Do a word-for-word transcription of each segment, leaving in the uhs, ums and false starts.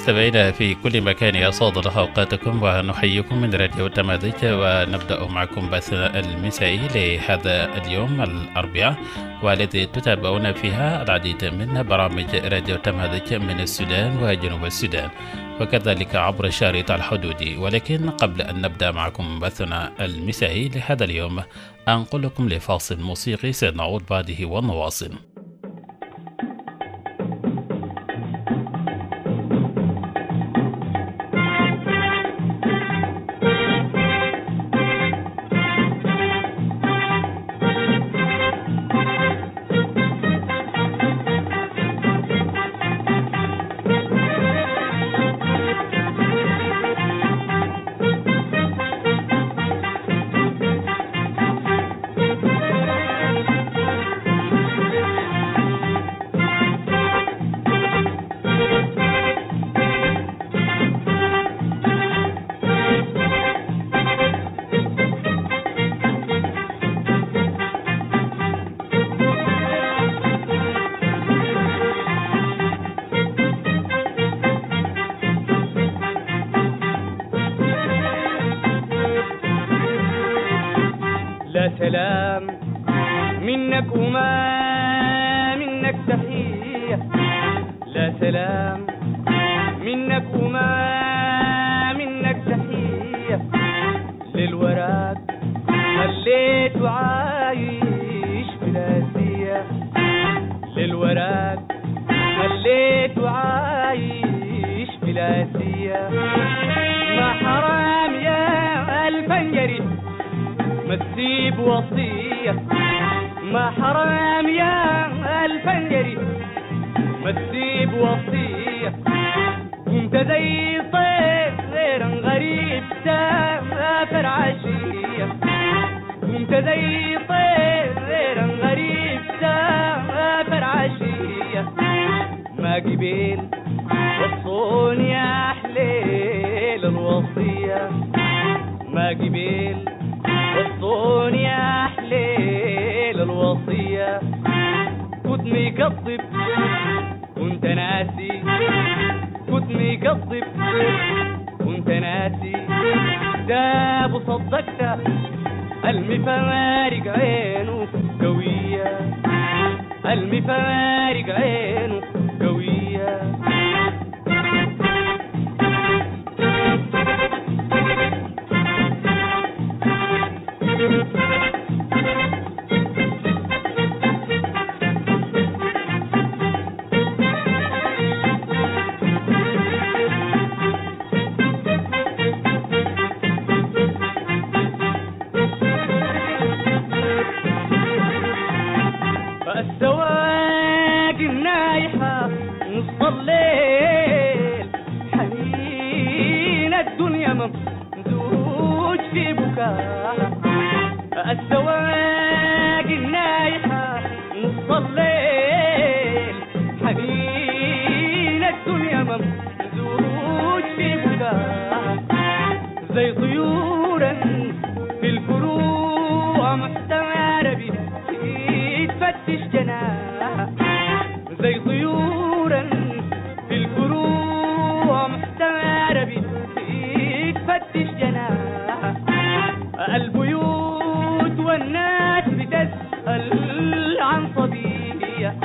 مستمعينا في كل مكان أسعد الله أوقاتكم ونحييكم من راديو تمازيغ، ونبدأ معكم بثنا المسائي لهذا اليوم الأربعاء، والذي تتابعون فيها العديد من برامج راديو تمازيغ من السودان وجنوب السودان وكذلك عبر الشريط الحدودي. ولكن قبل أن نبدأ معكم بثنا المسائي لهذا اليوم أنقل لكم لفاصل موسيقي سنعود بعده ونواصل. سلام منك وما منك تحية، لا سلام منك وما منك تحية، للوراق خليته عايش بلا سية، للوراق خليته عايش بلا سية. ما حرام يا الفنجري ما تسيب وصية، ما حرام يا الفنجري ما تسيب وصية. كنت زي طير غريب سافر عشية، كنت زي طير غريب سافر عشية. ما قبيل وصوني يا حليل الوصية، ما قبيل وصوني يا حليل الوصية. كنت مكذب كنت ناسي، كنت مكذب كنت ناسي. داب وصدقت المفارق عينه قوية، المفارق عينه قوية. فالسواق النايحة نص الليل، حنين الدنيا ممزوج في بكاها. السواق النايحة نص الليل، حنين الدنيا ممزوج في بكاها. زي طيورا في الفروع محتمرة بتفتش جناها، زي طيورا في الفروع محتمرة بتفتش جناها. البيوت والناس بتسأل عن صبية،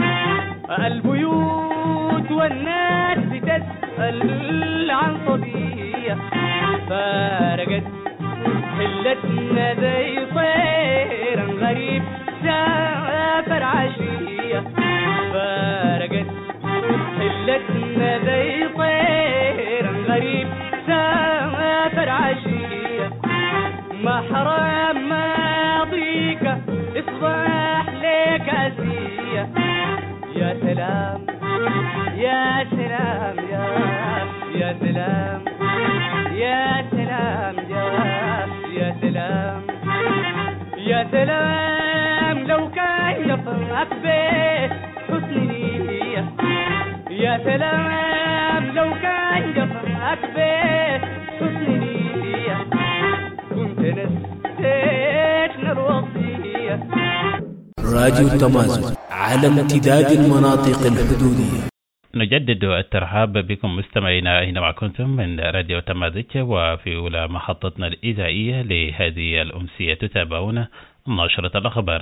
البيوت والناس بتسأل عن صبية. فارقت حلتنا زي طير غريب سافر عشية، فارقت حلتنا زي طير غريب سافر عشية. ما حرام ماضيك اصبح لك أسية. يا سلام يا سلام يا يا سلام يا سلام يا يا سلام يا سلام. لو كان يفرق به حسن نية، يا سلام لو كان يفرق به حسن نية. كنت نسيتنا الوصية. راديو تمازيغ على امتداد المناطق الحدودية. نجدد الترحاب بكم مستمعينا أينما كنتم من راديو تمازيغ، وفي أولى محطتنا الإذاعية لهذه الأمسية تتابعون نشرة الأخبار.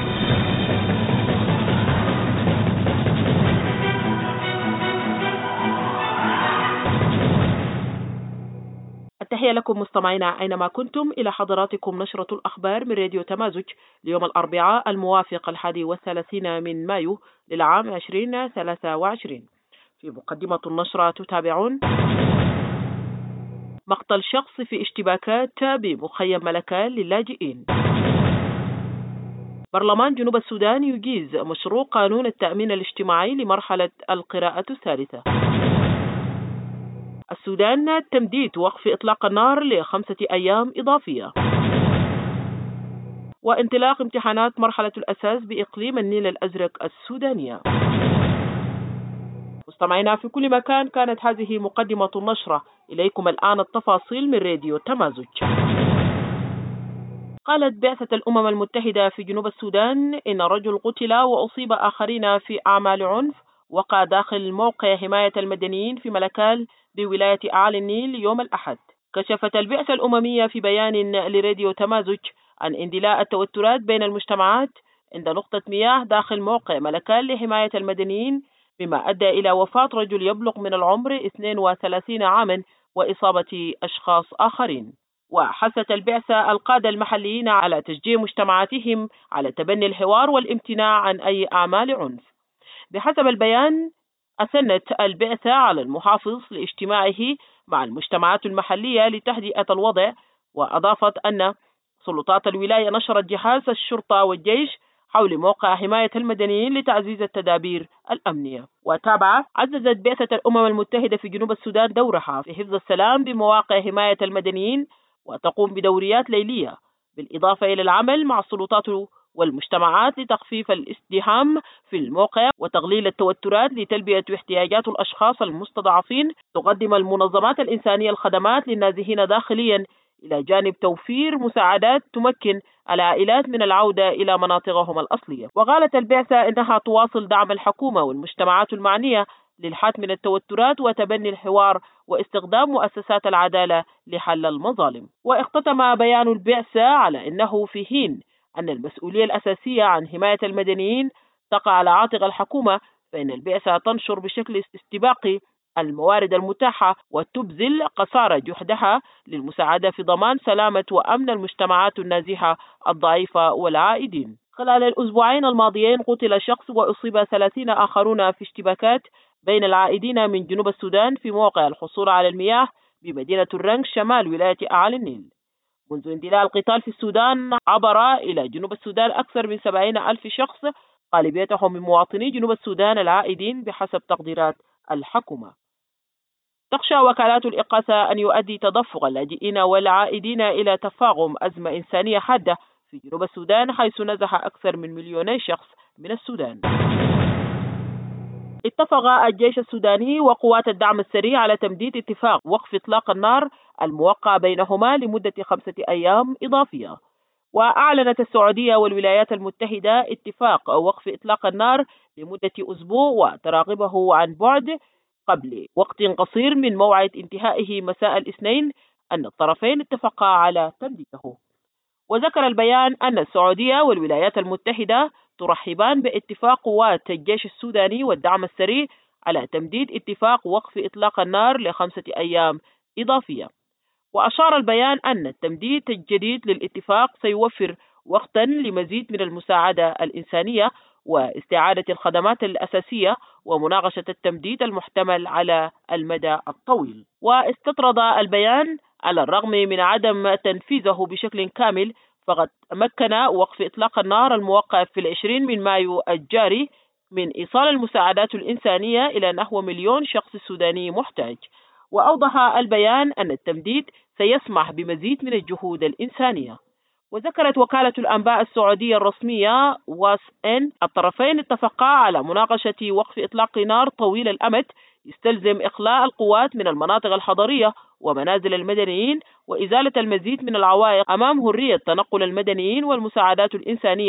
التحية لكم مستمعينا أينما كنتم، إلى حضراتكم نشرة الأخبار من راديو تمازج ليوم الأربعاء الموافق الحادي والثلاثين من مايو للعام عشرين ثلاثة وعشرين. في مقدمة النشرة تتابعون: مقتل شخص في اشتباكات بمخيم ملكال للاجئين. برلمان جنوب السودان يجيز مشروع قانون التأمين الاجتماعي لمرحلة القراءة الثالثة. السودان تمديد وقف إطلاق النار لخمسة أيام إضافية. وانطلاق امتحانات مرحلة الأساس بإقليم النيل الأزرق السودانية. مستمعينا في كل مكان، كانت هذه مقدمة النشرة، إليكم الآن التفاصيل من راديو تمازج. قالت بعثة الأمم المتحدة في جنوب السودان إن رجل قتل وأصيب آخرين في أعمال عنف وقع داخل موقع حماية المدنيين في ملكال بولاية أعالي النيل يوم الأحد. كشفت البعثة الأممية في بيان لراديو تمازج عن اندلاع التوترات بين المجتمعات عند نقطة مياه داخل موقع ملكال لحماية المدنيين، مما أدى إلى وفاة رجل يبلغ من العمر اثنين وثلاثين عاما وإصابة أشخاص آخرين. وحثت البعثة القادة المحليين على تشجيع مجتمعاتهم على تبني الحوار والامتناع عن أي أعمال عنف. بحسب البيان، أثنت البعثة على المحافظ لاجتماعه مع المجتمعات المحلية لتهدئة الوضع، وأضافت أن سلطات الولاية نشرت جهاز الشرطة والجيش حول موقع حماية المدنيين لتعزيز التدابير الأمنية. وتابع عززت بعثة الأمم المتحدة في جنوب السودان دورها في حفظ السلام بمواقع حماية المدنيين، وتقوم بدوريات ليلية بالإضافة إلى العمل مع السلطات والمجتمعات لتخفيف الازدحام في الموقع وتقليل التوترات لتلبية احتياجات الأشخاص المستضعفين. تقدم المنظمات الإنسانية الخدمات للنازحين داخليا، إلى جانب توفير مساعدات تمكن العائلات من العودة إلى مناطقهم الأصلية. وقالت البعثة إنها تواصل دعم الحكومة والمجتمعات المعنية للحد من التوترات وتبني الحوار واستخدام مؤسسات العدالة لحل المظالم. واختتم بيان البعثة على أنه في حين أن المسؤولية الأساسية عن حماية المدنيين تقع على عاتق الحكومة، فإن البعثة تنشر بشكل استباقي الموارد المتاحة وتبذل قصارى جهدها للمساعدة في ضمان سلامة وأمن المجتمعات النازحة الضعيفة والعائدين. خلال الأسبوعين الماضيين قتل شخص وأصيب ثلاثين آخرون في اشتباكات بين العائدين من جنوب السودان في موقع الحصول على المياه بمدينة الرنك شمال ولاية أعالي النيل. منذ اندلاع القتال في السودان عبر إلى جنوب السودان أكثر من سبعين ألف شخص، غالبيتهم من مواطني جنوب السودان العائدين بحسب تقديرات الحكومة. تخشى وكالات الإغاثة أن يؤدي تدفق اللاجئين والعائدين إلى تفاقم أزمة إنسانية حادة في جنوب السودان، حيث نزح أكثر من مليوني شخص من السودان. اتفق الجيش السوداني وقوات الدعم السريع على تمديد اتفاق وقف إطلاق النار الموقع بينهما لمدة خمسة أيام إضافية. وأعلنت السعودية والولايات المتحدة اتفاق وقف إطلاق النار لمدة أسبوع وتراقبه عن بعد قبل وقت قصير من موعد انتهائه مساء الاثنين، أن الطرفين اتفقا على تمديده. وذكر البيان أن السعودية والولايات المتحدة ترحبان باتفاق قوات الجيش السوداني والدعم السريع على تمديد اتفاق وقف إطلاق النار لخمسة أيام إضافية. وأشار البيان أن التمديد الجديد للاتفاق سيوفر وقتا لمزيد من المساعدة الإنسانية واستعادة الخدمات الأساسية ومناقشة التمديد المحتمل على المدى الطويل. واستطرد البيان على الرغم من عدم تنفيذه بشكل كامل، فقد تمكن وقف إطلاق النار الموقع في العشرين من مايو الجاري من إيصال المساعدات الإنسانية إلى نحو مليون شخص سوداني محتاج. وأوضح البيان أن التمديد سيسمح بمزيد من الجهود الإنسانية. وذكرت وكالة الأنباء السعودية الرسمية واس إن الطرفين اتفقا على مناقشة وقف إطلاق نار طويل الأمد يستلزم إخلاء القوات من المناطق الحضرية ومنازل المدنيين وإزالة المزيد من العوائق أمام حرية تنقل المدنيين والمساعدات الإنسانية،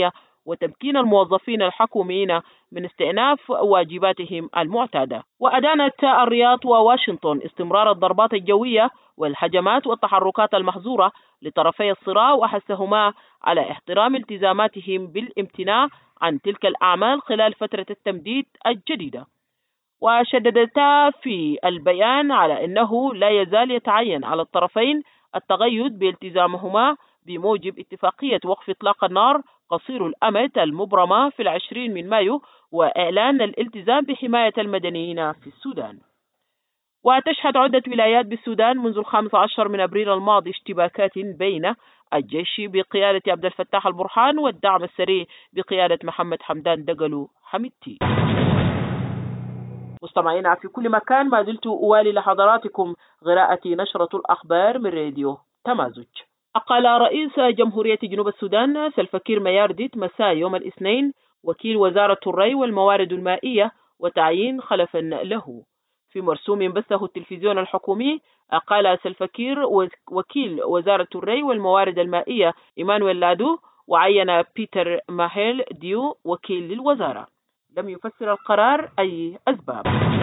وتمكين الموظفين الحكوميين من استئناف واجباتهم المعتادة. وأدانت الرياض وواشنطن استمرار الضربات الجوية والهجمات والتحركات المحظورة لطرفي الصراع، وحثهما على احترام التزاماتهم بالامتناع عن تلك الأعمال خلال فترة التمديد الجديدة. وشددتا في البيان على أنه لا يزال يتعين على الطرفين التقيد بالتزامهما بموجب اتفاقية وقف إطلاق النار قصير الأمد المبرمة في العشرين من مايو، وإعلان الالتزام بحماية المدنيين في السودان. وتشهد عدة ولايات بالسودان منذ الخامس عشر من أبريل الماضي اشتباكات بين الجيش بقيادة عبد الفتاح البرهان والدعم السريع بقيادة محمد حمدان دقلو حميدتي. مستمعينا في كل مكان، ما زلت أوالي لحضراتكم قراءة نشرة الأخبار من راديو تمازج. أقال رئيس جمهورية جنوب السودان سلفا كير ميارديت مساء يوم الاثنين وكيل وزارة الري والموارد المائية وتعيين خلفا له. في مرسوم بثه التلفزيون الحكومي، قال سلفا كير وكيل وزارة الري والموارد المائية إيمانويل لادو، وعين بيتر ماهيل ديو وكيل للوزارة. لم يفسر القرار أي أسباب.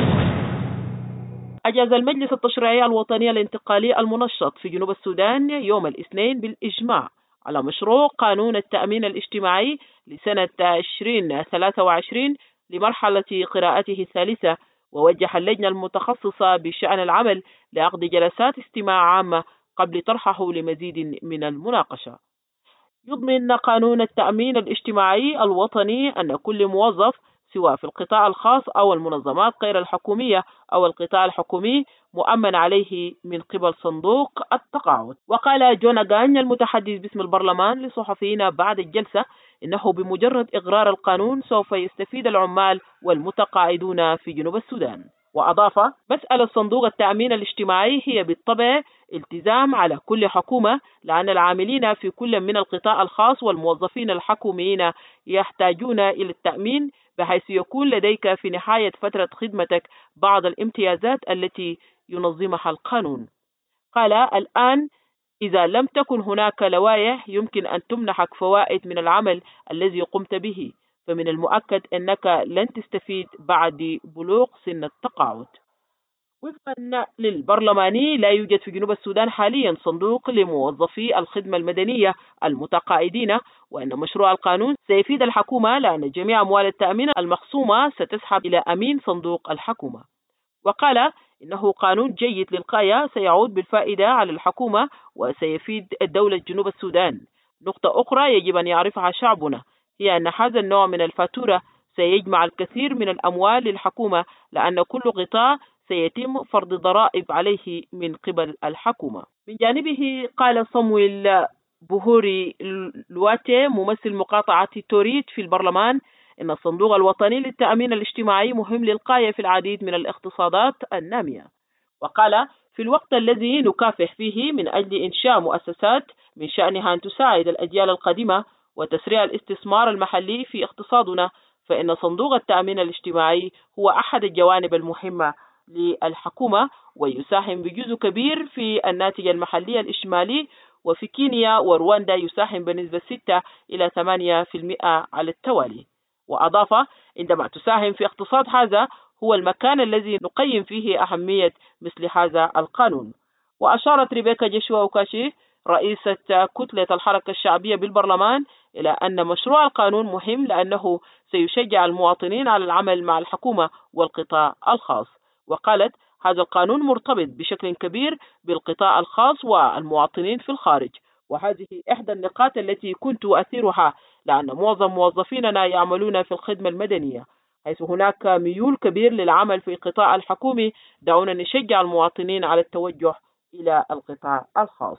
أجاز المجلس التشريعي الوطني الانتقالي المنشط في جنوب السودان يوم الاثنين بالإجماع على مشروع قانون التأمين الاجتماعي لسنة عشرين ثلاثة وعشرين لمرحلة قراءته الثالثة، ووجه اللجنة المتخصصة بشأن العمل لعقد جلسات استماع عامة قبل طرحه لمزيد من المناقشة. يضمن قانون التأمين الاجتماعي الوطني أن كل موظف سواء في القطاع الخاص أو المنظمات غير الحكومية أو القطاع الحكومي مؤمن عليه من قبل صندوق التقاعد. وقال جوناغان المتحدث باسم البرلمان لصحفيين بعد الجلسة إنه بمجرد إقرار القانون سوف يستفيد العمال والمتقاعدون في جنوب السودان. وأضاف: مسألة صندوق التأمين الاجتماعي هي بالطبع التزام على كل حكومة، لأن العاملين في كل من القطاع الخاص والموظفين الحكوميين يحتاجون إلى التأمين، بحيث يكون لديك في نهاية فترة خدمتك بعض الامتيازات التي ينظمها القانون. قال: الآن إذا لم تكن هناك لوائح يمكن أن تمنحك فوائد من العمل الذي قمت به، فمن المؤكد أنك لن تستفيد بعد بلوغ سن التقاعد. وفقا للبرلماني لا يوجد في جنوب السودان حاليا صندوق لموظفي الخدمة المدنية المتقاعدين، وأن مشروع القانون سيفيد الحكومة لأن جميع أموال التأمين المخصومة ستسحب إلى أمين صندوق الحكومة. وقال إنه قانون جيد للغاية سيعود بالفائدة على الحكومة وسيفيد الدولة جنوب السودان. نقطة أخرى يجب أن يعرفها شعبنا هي أن هذا النوع من الفاتورة سيجمع الكثير من الأموال للحكومة، لأن كل قطاع سيتم فرض ضرائب عليه من قبل الحكومة. من جانبه قال صمويل بوهوري لواتي ممثل مقاطعة توريت في البرلمان إن الصندوق الوطني للتأمين الاجتماعي مهم للغاية في العديد من الاقتصادات النامية. وقال: في الوقت الذي نكافح فيه من أجل إنشاء مؤسسات من شأنها أن تساعد الأجيال القادمة وتسريع الاستثمار المحلي في اقتصادنا، فإن صندوق التأمين الاجتماعي هو أحد الجوانب المهمة للحكومة، ويساهم بجزء كبير في الناتج المحلي الإجمالي. وفي كينيا ورواندا يساهم بنسبة ستة إلى ثمانية بالمئة على التوالي. وأضاف: عندما تساهم في اقتصاد هذا هو المكان الذي نقيم فيه أهمية مثل هذا القانون. وأشارت ريبيكا جيشوا وكاشي رئيسة كتلة الحركة الشعبية بالبرلمان إلى أن مشروع القانون مهم لأنه سيشجع المواطنين على العمل مع الحكومة والقطاع الخاص. وقالت: هذا القانون مرتبط بشكل كبير بالقطاع الخاص والمواطنين في الخارج، وهذه إحدى النقاط التي كنت أثيرها، لأن معظم موظفيننا يعملون في الخدمة المدنية، حيث هناك ميول كبير للعمل في القطاع الحكومي. دعونا نشجع المواطنين على التوجه إلى القطاع الخاص.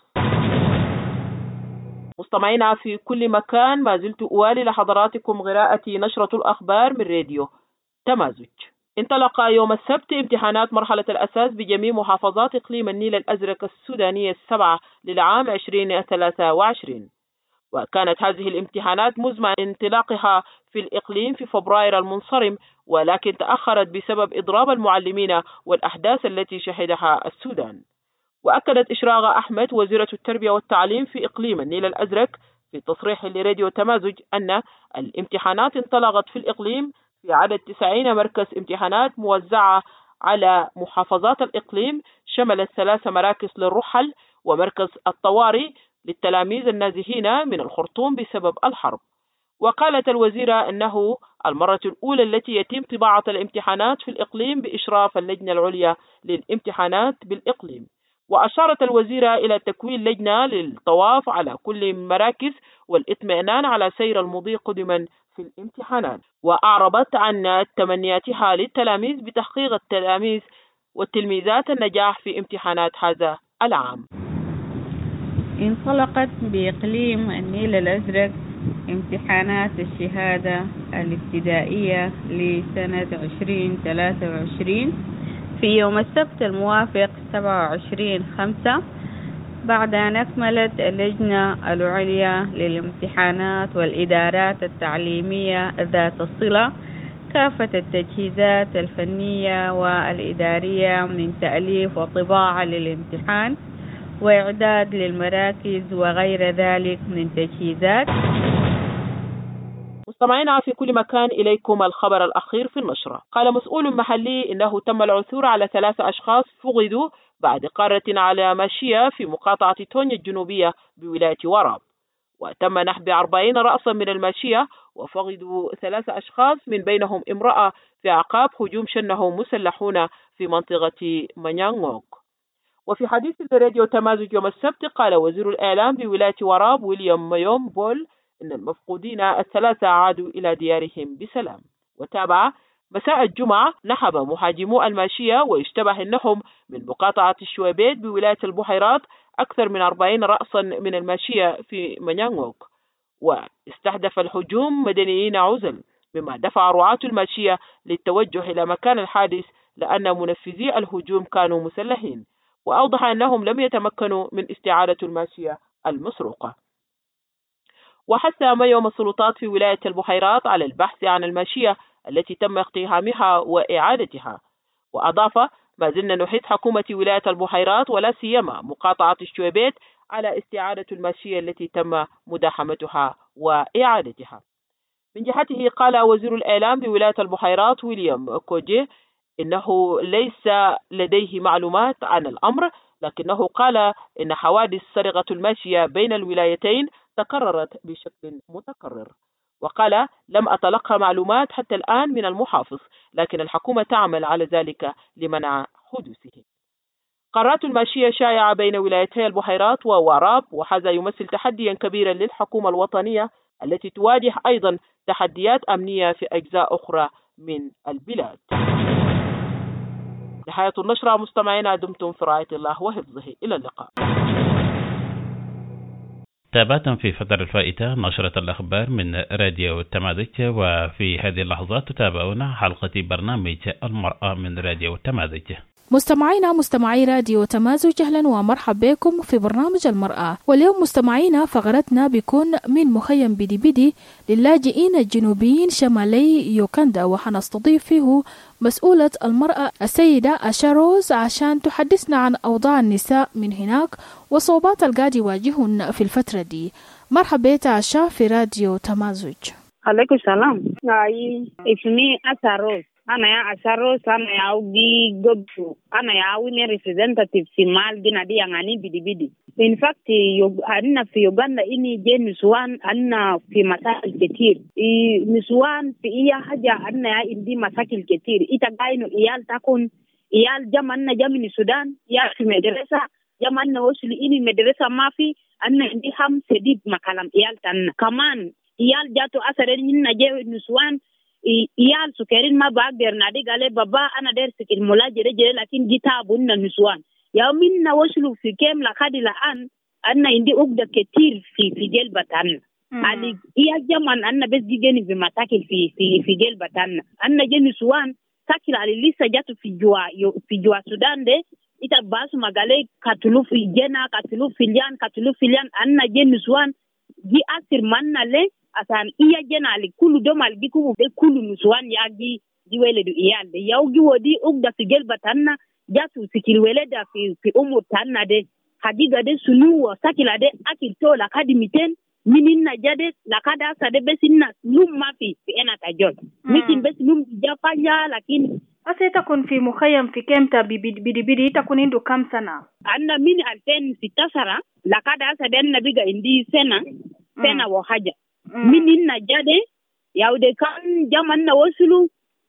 مستمعينا في كل مكان، ما زلت أوالي لحضراتكم قراءة نشرة الأخبار من راديو تمازج. انطلق يوم السبت امتحانات مرحلة الأساس بجميع محافظات إقليم النيل الأزرق السودانية السبعة للعام عشرين ثلاثة وعشرين، وكانت هذه الامتحانات مزمع انطلاقها في الإقليم في فبراير المنصرم، ولكن تأخرت بسبب إضراب المعلمين والأحداث التي شهدها السودان. وأكدت إشراقة أحمد وزيرة التربية والتعليم في إقليم النيل الأزرق في تصريح لراديو تمازج أن الامتحانات انطلقت في الإقليم في عدد تسعين مركز امتحانات موزعة على محافظات الإقليم، شملت ثلاث مراكز للرحل ومركز الطوارئ للتلاميذ النازحين من الخرطوم بسبب الحرب. وقالت الوزيرة أنه المرة الأولى التي يتم طباعة الامتحانات في الإقليم بإشراف اللجنة العليا للامتحانات بالإقليم. وأشارت الوزيرة إلى تكوين لجنة للطواف على كل مراكز والاطمئنان على سير المضي قدما في الامتحانات. وأعربت عن تمنياتها للتلاميذ بتحقيق التلاميذ والتلميذات النجاح في امتحانات هذا العام. انطلقت بإقليم النيل الأزرق امتحانات الشهادة الابتدائية لسنة عشرين ثلاثة وعشرين في يوم السبت الموافق سبعة وعشرين خمسة، بعد أن أكملت اللجنة العليا للامتحانات والإدارات التعليمية ذات الصلة كافة التجهيزات الفنية والإدارية من تأليف وطباعة للامتحان وإعداد للمراكز وغير ذلك من تجهيزات. مستمعينا في كل مكان، إليكم الخبر الأخير في النشرة. قال مسؤول محلي إنه تم العثور على ثلاثة أشخاص فقدوا بعد قارة على ماشية في مقاطعة تونيا الجنوبية بولاية وراب، وتم نحب أربعين رأسا من الماشية وفقدوا ثلاثة أشخاص من بينهم امرأة في أعقاب هجوم شنه مسلحون في منطقة مانيانغوك. وفي حديث لراديو تمازج يوم السبت قال وزير الإعلام بولاية وراب ويليام مايوم بول إن المفقودين الثلاثة عادوا إلى ديارهم بسلام. وتابع مساء الجمعة نحب مهاجمو الماشية واشتبه أنهم من مقاطعة الشويبيت بولاية البحيرات أكثر من أربعين رأسا من الماشية في مانيانغوك، واستهدف الهجوم مدنيين عزل، مما دفع رعاة الماشية للتوجه إلى مكان الحادث لأن منفذي الهجوم كانوا مسلحين. وأوضح أنهم لم يتمكنوا من استعادة الماشية المسروقة. وحث مايوم السلطات في ولاية البحيرات على البحث عن الماشية التي تم اقتحامها وإعادتها. وأضاف ما زلنا نحث حكومة ولاية البحيرات ولا سيما مقاطعة الشويبيت على استعادة الماشية التي تم مداحمتها وإعادتها. من جهته قال وزير الإعلام بولاية البحيرات ويليام كوجي إنه ليس لديه معلومات عن الأمر، لكنه قال إن حوادث سرقة الماشية بين الولايتين تكررت بشكل متكرر. وقال لم أتلقى معلومات حتى الآن من المحافظ، لكن الحكومة تعمل على ذلك لمنع حدوثه. قرارات الماشية شائعة بين ولايتي البحيرات ووراب، وهذا يمثل تحديا كبيرا للحكومة الوطنية التي تواجه أيضا تحديات أمنية في أجزاء أخرى من البلاد. نهاية النشرة. مستمعينا دمتم في رعاية الله وحفظه، إلى اللقاء. تابعتم في فترة الفائتة نشرة الأخبار من راديو تمازج، وفي هذه اللحظات تتابعون حلقة برنامج المرأة من راديو تمازج. مستمعينا مستمعي راديو تمازج، أهلا ومرحبا بكم في برنامج المرأة. واليوم مستمعينا فقرتنا بيكون من مخيم بدي بدي للاجئين الجنوبيين شمالي يوكندا، وحنستضيف فيه مسؤولة المرأة السيدة أشاروز عشان تحدثنا عن أوضاع النساء من هناك وصعوبات القاعد يواجهن في الفترة دي. مرحبا تعشى في راديو تمازج. عليكم السلام. هاي اسمي أشاروز. أنا يا أشاروز، أنا يا أودي جبتو، أنا يا أودي representative في مال دينا دي يعني بدي بدي. In fact أنا في يوغندا إني جي نسوان، أنا في مشاكل كتير. نسوان في إيا حاجة أنا يا إندي مشاكل كتير. إتقاينو إيال تكون إيال جمعنا جمعني السودان، إيال في مدرسة جمعنا وصل إني مدرسة ما في، أنا إندي هم سديد مكالم إيال تنا. كمان إيال جاتو أسرين نجي نسوان iyal sukerin ma bagder na de gale baba ana der sikil mulajere jere lakin gitabu na nuswan ya minna waslu fi kem la khadila an anna indi ugda ketir fi fi gel batan ali iya jaman anna bes digeni fi matakil fi fi fi gel batan anna je nuswan takil ali lisa jatu fi jua fi jua sudan de ita basu magale katulu fi jena katulu filian katulu filian anna je nuswan gi asir manale asan iya jenali kulu domal biku be kulu nuswan yagi diwele du iyalde yawgi wodi ugda fi gelba tanna jatu sikil weleda fi fi umur tanna de hadiga de sunu wa sakila de akil tola kadimiten minin na jade la kada sade besinna lum ma fi fi ena tajol mikin bes lum japanya lakini asa itakuwa fi mukhayyam fi kemta bidi bidi itakuwa indu kam sana anna min alfen sitasara la kada sade na biga indi sena sena wa haja minin na jade yaude kan jaman na wasulu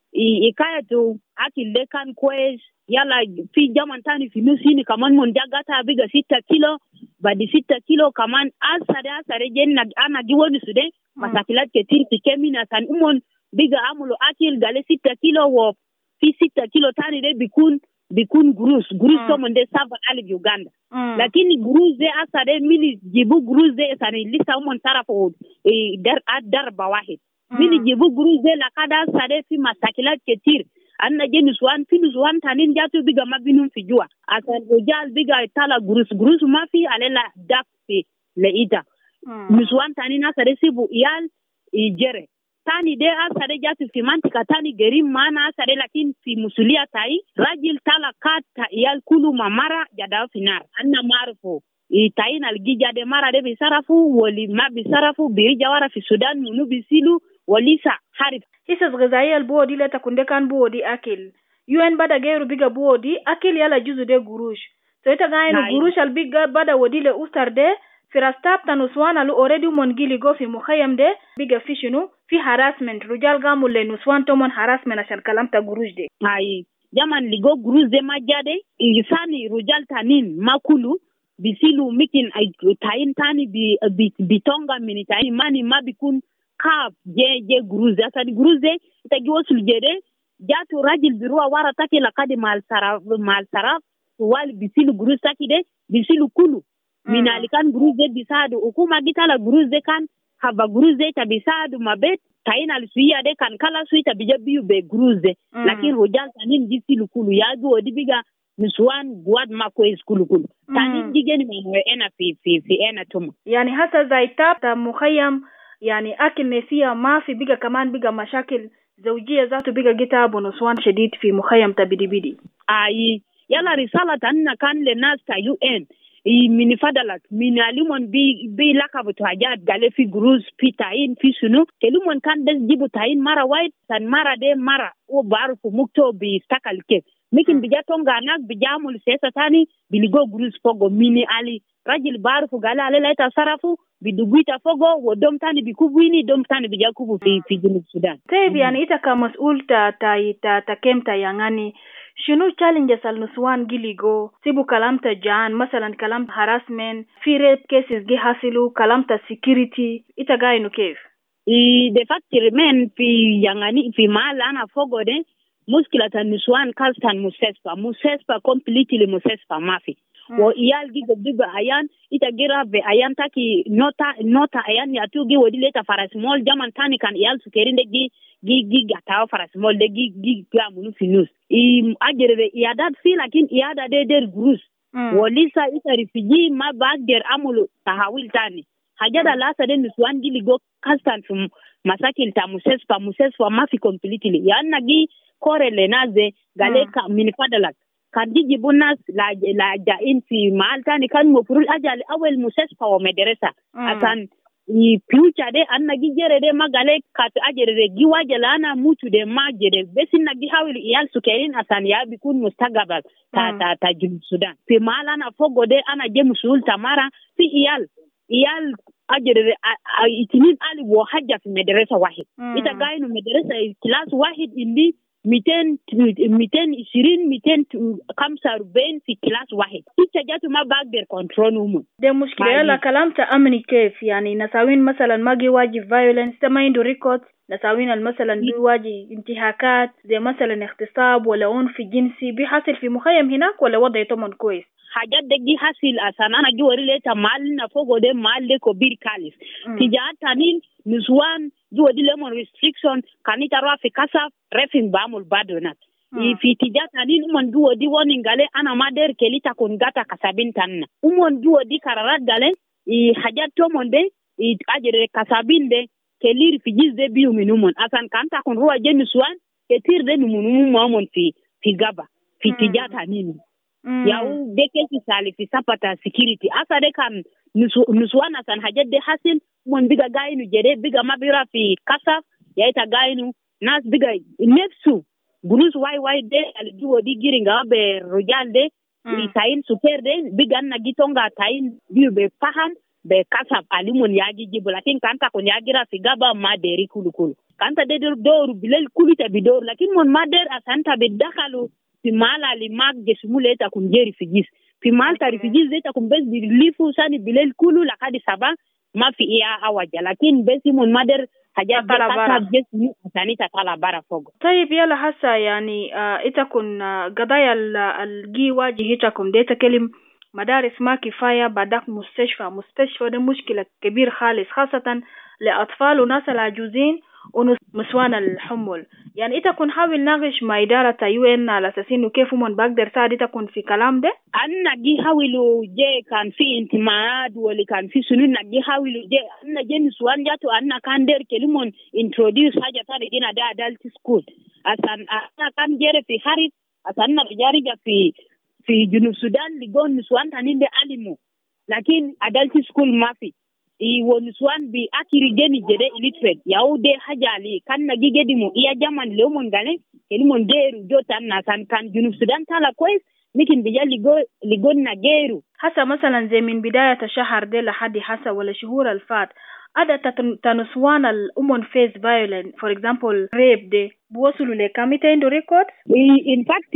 ikayatu akille kan kwes yala fi jaman tani fi nusini kaman mon jagata biga sita kilo badi sita kilo kaman asare asare jenna ana giwoni sude masakilat ketir pikemina san umon biga amulo akil gale sita kilo wo fi sita kilo tani de bikun bikun grus grus mm. Somo de sava ali Uganda mm. Lakini grus de asare mili jibu grus de sani lisa umon tarafo e dar adar bawahid mm. Mili jibu grus de la kada asare fi masakilat ketir anna jenus wan finus wan tanin jatu biga mabinum fi jua asan ojal biga tala grus grus mafi alela dak fi leita mm. Muswan tanin asare sibu iyal ijere tani de asare jatu fi mantika tani gerim mana asare lakin fi musulia tai rajil tala kata iyal kulu mamara jada finar anna marfo i tayin algija de mara de bisarafu wali mabisarafu birijawara fi Sudan munu bisilu walisa harif Hisas Ghazaiya al-Buodi leta kundekan buodi akil. U N bada gairu biga buodi akil yala juzu de gurush. So ita gainu gurush al-biga bada wadile ustar de firastap tanuswan alu already umongili go fi mukhayyam de biga fishinu fi harassment. Rujal gamu le nuswan tomon harassment ashan kalamta gurush de. Hai. Jaman ligo gurush de majade. Isani rujal tanin makulu. Bisilu mikin ay tayin tani bi, bi, bitonga minitayin mani mabikun kaf je je guruze asadi guruze itagi wasul jede jatu rajil birua wara take la kadi mal saraf mal saraf wal bisilu guruze takide bisilu kulu mm. Minalikan guruze bisadu ukuma gitala guruze kan haba guruze tabisadu mabet taina suya de kan kala suita bijabiu be guruze mm. Lakini rojal tanin bisilu kulu yadu odibiga miswan guad makwe skulu kulu mm. Tanin jigeni mwe ena fi fi fi ena tuma yani hata zaitap ta mukhayyam يعني أكل نسيا ما في بيجا كمان بيجا مشاكل زوجية ذاته بيجا جتاب ونسوان شديد في مخيم تبدي بدي. أي يلا رسالة أننا كان للناس تا يو إن من فضلك من علمون بي بي لقب تواجد قال في جروز في تعين في سنو كلمون كان بس جيبوا تعين مرة وايد سن مرة ده مرة وبعرفوا مكتو بيستقل كيف ممكن بيجاتون غاناك بيجامل سياسة تاني بيلقوا جروز فوقو ميني علي rajil barufu gala alela ita sarafu biduguita fogo ودوم تاني بيكوبيني دوم تاني بيجاكوبو في في جنوب السودان. طيب يعني إذا كمسؤول تا تا تا تا كم تا يعني شنو challenges النسوان جيليجو سيبو كلام تجان مثلا كلام harassment في rape cases جي حاصلو كلام تا security إذا جاينو كيف؟ إيه de facto remain في يعني في مال أنا فوقو ده مشكلة النسوان كالستان مسيسفا مسيسفا completely مسيسفا ما في. Wo iyal giga giga ayan ita gira be ayan taki nota nota ayan ya tugi wodi leta farasmol jaman tani kan iyal sukerinde gi gi gi gata farasmol de gi gi gamunu finus i agere ya dat fi lakin iyada de der grus mm. Wolisa ita refugee ma bagder amulu tahawil tani hajada la sade nuswan gili go kastan fum masakil ta musespa musespa mafi completely yanna gi korele naze galeka mm. minifadalak kan jiji bunas la la jain fi malta ni kan mufrul ajal awel musasfa wa madrasa mm. Asan i future de anna gijere de magale kat ajere de giwaje lana mutu de majere besin na gihawil iyal sukerin asan ya bikun mustaqbal ta mm. ta ta jum Sudan fi malana fogo de ana je musul tamara fi iyal iyal ajere de itinin ali wo hajja fi madrasa wahid mm. Ita gainu madrasa class wahid indi مئتين مئتين عشرين مئتين خمسة وأربعين في كلاس واحد. إتجاتو ما بقدر كنترولهم. ده مشكلة لا كلام تأمني كيف يعني نساوين مثلا ما جي واجي violence ده ما عنده ريكورد نساوين مثلا بيواجه انتهاكات زي مثلا اغتصاب ولا عنف جنسي بيحصل في مخيم هناك ولا وضع يتمن كويس. حاجات دي حاصل أصلا أنا جواري ليتا مال نفوق ده مال ده كبير كاليس. تجات تانين نسوان جوا دي لمن restriction كانيتا رافي كاسف رفين بامول بادونات. في تجات تانين أمون جوا دي وانينغالي أنا ما در كليتا كونغاتا كسابين تاننا. أمون جوا دي كارارات غالي حاجات تومون ده أجر كسابين ده كلير في جيز ده بيو منومون. أصلا كانتا كون روا جي نسوان كتير ده نمونومون مامون في في غابا في تجات تانين. Yau deke si sali fi sapata security asa de kan nuswana san hajat de hasil mon biga gainu jede biga mabira fi kasaf yaita gainu nas biga nefsu gurus wai wai de aljuwo di giringa be rojal de mm. tayin super de biga na gitonga tayin biu be faham be kasaf alimon yaji jibu lakin kanta kon yagira fi gaba maderi kulukulu kanta de dor bilal kulita bidor lakin mon mader asanta be dakhalu fi mala li mag jesmuleta kun jeri fi gis fi malta refugees zeta kumbes bilifu sani bilal kulu la kadi saba ma fi iya awaja lakin besi mon mader haja kata besi sanita kala bara fogo. طيب يلا هسا يعني itakum قضايا الجي واجهتكم ديتا كلم مدارس ما كفاية بعدك مستشفى مستشفى ده مشكلة كبير خالص خاصة لأطفال وناس العجوزين ونسوان الحمل. يعني إذا كن حاول ناقش مع إدارة يو إن على أساس إنه كيف من بقدر ساعد إذا كن في كلام ده. أنا جي حاولوا جي كان في انتماءات واللي كان في سنين جي حاولوا جي أنا جي نسوان جاتو أنا كان دير كلمون introduce حاجة ثانية جينا ده adult school. أسان أنا كان جير في حرب أسان أنا بجاري جا في في جنوب السودان لقون نسوان تانين ده ألمو لكن adult school ما في. I wonuswan bi akiri geni jede illiterate yaude hajali kan na gigedi mo iya jaman leomon gale kelimon geru jotan na san kan junub sudan tala kois mikin bija ligo ligon na geru hasa مثلا زي من بداية الشهر ده لحد hasa ولا شهور الفات ada tanuswan al umon face violence for example rape de buwasulu le kamita indo records in fact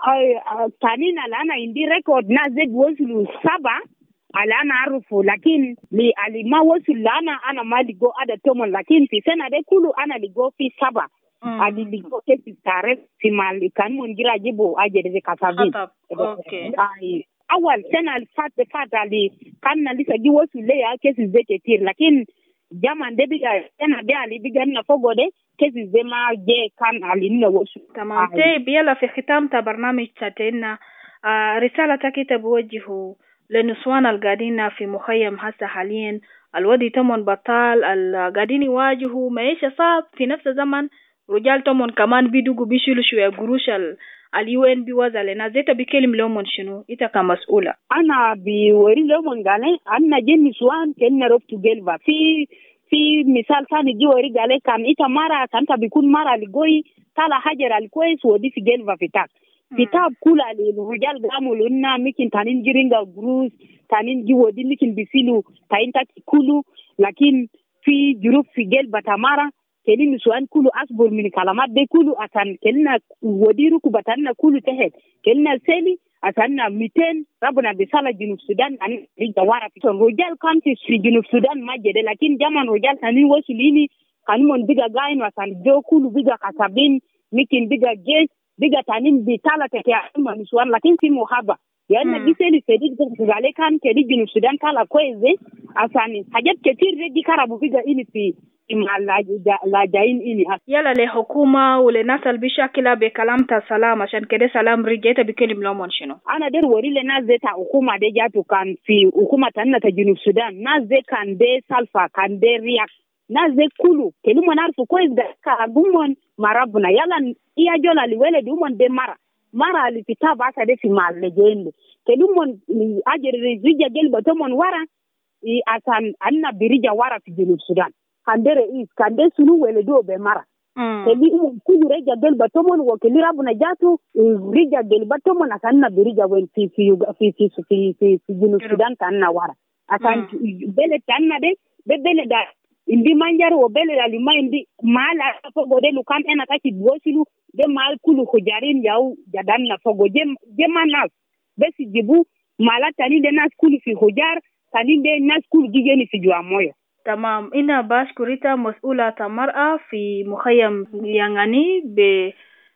uh, tanina lana indi record na ze buwasulu saba alana arufu lakin li alima wasu lana ana maligo ada tomon lakin fi sena de kulu ana ligo fi saba mm. ali ligo ke fi tare fi mali kan mon gira jibo aje de kasabi okay ai awal sena al fat de fat ali kan na lisa gi wasu le ya ke fi zeke tir lakin jaman de biga sena de ali biga na fogode ke fi zema je kan ali na wasu tamam te biela fi khitam ta barnamij tatina رسالة كتاب وجهه للنسوان القاعدين في مخيم هسه حاليا الودي تمون بطال القاعدين يواجهوا معيشة صعب في نفس الزمن رجال تمون كمان بيدوغو بيشيلوا شوية قروش اليو ان بيوزا لنا زيتا بكلم لومون شنو إتا كمسؤولة أنا بيوري لومون قالي أنا جن نسوان كنا ربطو جلبا في في مثال ثاني جيوري قالي كان إتا مرة كانت بيكون مرة لقوي تالا حجر الكويس ودي في جلبا في تاك kitab kula le rujal gamul na mikin tanin giringa grus tanin giwodi mikin bisilu tayin ta kulu lakin fi juruf fi gel batamara kelin suan kulu asbur min kalamat de kulu atan kelina wodiru ku batanna kulu tehet kelina seli atanna miten rabuna bisala junub sudan an rijawara fi rujal kanti fi junub sudan majede lakin jaman rujal tanin wasulini kanmon biga gain wasan jo kulu biga kasabin mikin biga ges biga tanin bi tala take amma nisuwan lakin fi muhaba yana biseli sedi gale kan ke di junub sudan kala koeze asani hajat ketir regi karabu biga ini fi imala la jain ini yala le hukuma wala nasal bishakila be kalamta salama عشان كده salam rijeta bikelim lomon shino ana der wori le nazeta hukuma de jatu kan fi hukuma tanna ta junub sudan nazekan de salfa kan de riak naze kulu kelimo narfu koeze ka gumon marabuna yala iya jola liwele dumon de mara mara li kitaba asa de fi mal legende kelumon ajere rija gel batomon wara i asan anna birija wara fi junub sudan kandere is kande sunu wele do be mara mm. keli um kulu rija gel batomon wo keli rabuna jatu rija gel batomon asanna birija wen fi fi fi fi fi fi junub sudan tanna wara asan mm. bele tanna de be bele da indi manjar wo bele dali ma indi mala fogo de lukan ena taki bosilu de mal kulu khujarin yaw jadan na fogo je je manas besi jibu mala tani de nas kulu fi khujar tani de nas kulu gigeni fi jua moyo tamam ina bashkurita mas'ula ta mar'a fi mukhayyam yangani be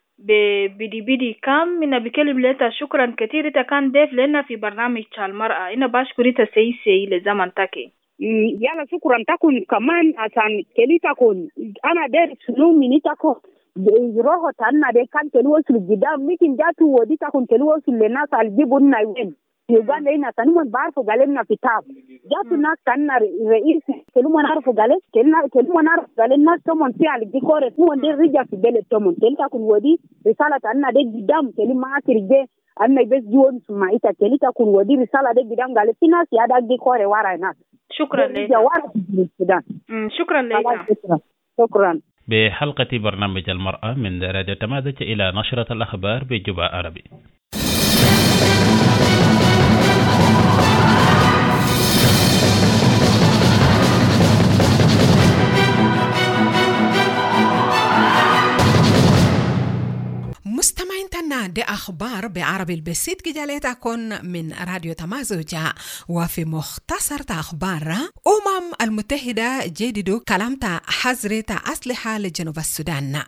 be bidi bidi kam mina bikelim leta shukran kathir ta kan def lena fi barnamij tal mar'a ina bashkurita sei sei le zaman take yala shukran takun kaman asan kelita kun ana der sunu minita ko roho tanna de kan kelu wasul gidam mikin jatu wodi takun kelu wasul le nas aljibun na wen Uganda ina tanumon barfu galen na fitab jatu nas tanna reis kelu mon arfu gale kelna kelu mon arfu gale nas tomon fi aljikore mon de rija fi bele tomon kelta kun wodi risala tanna de gidam kelu ma akirje أنا بس جون ثم إذا كليتا كون ودي رسالة دي بدان قال في ناس يا داك دي كوري ورا ناس. شكرا لك. شكرا لك. شكرا. شكرا. بحلقة برنامج المرأة من راديو تمازج إلى نشرة الأخبار بجبع عربي. مستمعين تنا دي أخبار بعربي البسيط جاليتكم من راديو تمازوجة. وفي مختصر أخبار أمم المتحدة جددوا كلامتا حظر أسلحة لجنوب السودان.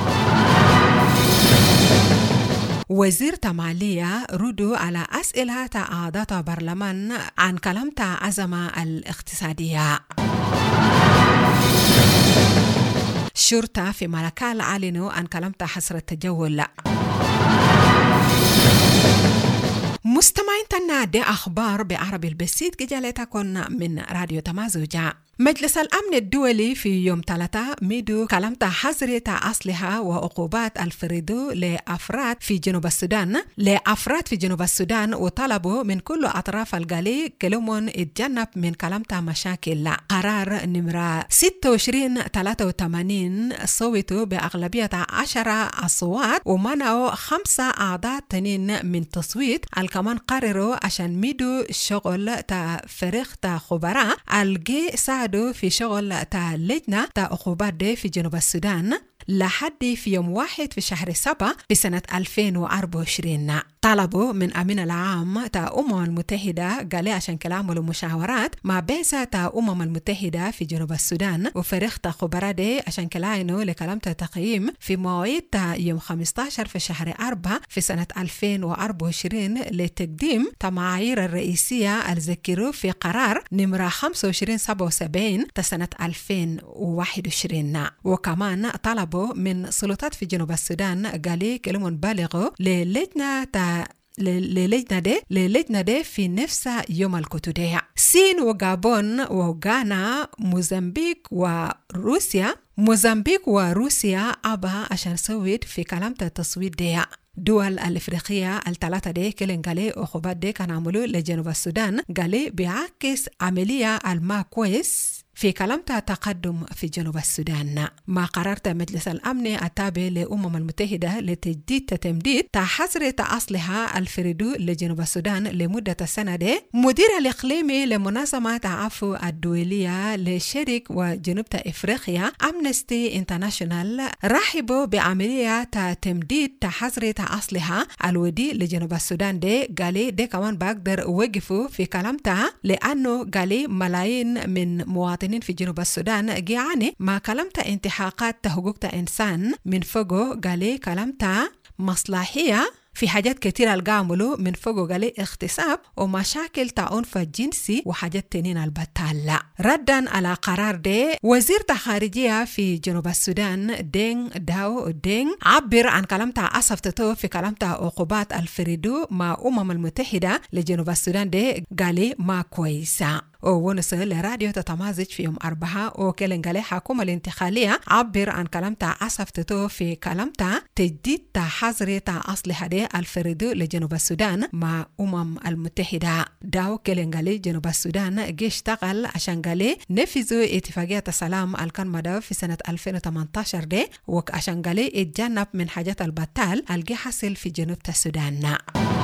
وزير تمالية ردوا على أسئلة أعضاء برلمان عن كلامتا أزمة الاقتصادية. شرطة في ملكال أعلنوا عن كلامتا حصر التجول. مستمعين تنا دي أخبار بعربي البسيط جالتكم من راديو تمازوجة. مجلس الأمن الدولي في يوم ثلاثة ميدو كلامتا حظر أسلحة وعقوبات الفريدو لأفراد في جنوب السودان لأفراد في جنوب السودان وطلبوا من كل أطراف القلي كلمون يتجنب من كلامتا مشاكل. قرار نمرة ستة وعشرين ثلاثة وثمانين صوتوا بأغلبية عشرة أصوات ومنعوا خمسة أعضاء تانيين من تصويت. الكمان قرروا عشان ميدو شغل تا فريق تا خبراء الجي ساعدوا في شغل تا لجنة تا عقوبات دي في جنوب السودان لحد في يوم واحد في شهر سبعة في سنة ألفين وأربعة وعشرين. طلبوا من أمين العام تا أمم المتحدة قال عشان كلاموا مشاورات مع بعثة تا أمم المتحدة في جنوب السودان وفريق تا خبراء دي عشان كلاموا لكلام تا تقييم في مواعيد تا يوم خمسة عشر في شهر أربعة في سنة ألفين وأربعة وعشرين لتقديم تا معايير الرئيسية الذكروا في قرار نمرة خمسة وعشرين سبعة وسبعين تا سنة ألفين وواحد وعشرين. وكمان طلبوا من سلطات في جنوب السودان قالوا كلمون بالغوا للجنة تا للجنة دي للجنة دي في نفس يوم الكتودية. سين وغابون وغانا موزمبيق وروسيا موزمبيق وروسيا أبا عشان سويت في كلام التصويت دي. دول الافريقيه الثلاثه دي كلن قالي عقوبات دي كان عملوا لجنوب السودان قالي بيعكس عمليه الما كويس في كلامته تقدم في جنوب السودان. ما قررت مجلس الأمن التابع لأمم المتحدة لتجديد تمديد حظر أسلحة الفريدو لجنوب السودان لمدة سنة دي. مدير الإقليمي لمنظمة العفو الدولية لشرق وجنوب إفريقيا أمنستي انترناشونال رحبوا بعملية تمديد حظر أسلحة الودي لجنوب السودان دي. قالي دي كمان بقدر وقفوا في كلامته لأنه قالي ملايين من مواطنين في جنوب السودان جيعاني ما كلامته انتحاقات حقوق الإنسان من فوقه. قالي كلامته مصلحية في حاجات كتيرة القاملو من فوقه قالي اغتصاب ومشاكل تعنف الجنسي وحاجات تنين البتال. ردا على قرار دي وزير الخارجية في جنوب السودان دين داو دين عبر عن كلامته أصفتته في كلامته عقوبات الفريدو مع أمم المتحدة لجنوب السودان دي قالي ما كويسة. ونسأل لراديو تتمازج في يوم أربعة وكلن قالي حكومة الانتقالية عبر عن كلامته أصفتته في كلامته تجديد حظر أسلحة دي الفريدو لجنوب السودان مع أمم المتحدة. داو كلن قالي جنوب السودان جي اشتغل عشان قالي نفذوا اتفاقية السلام الكان مدى في سنة ألفين وثمانية عشر دي وعشان قالي اتجنب من حاجات البتال الجي حصل في جنوب السودان.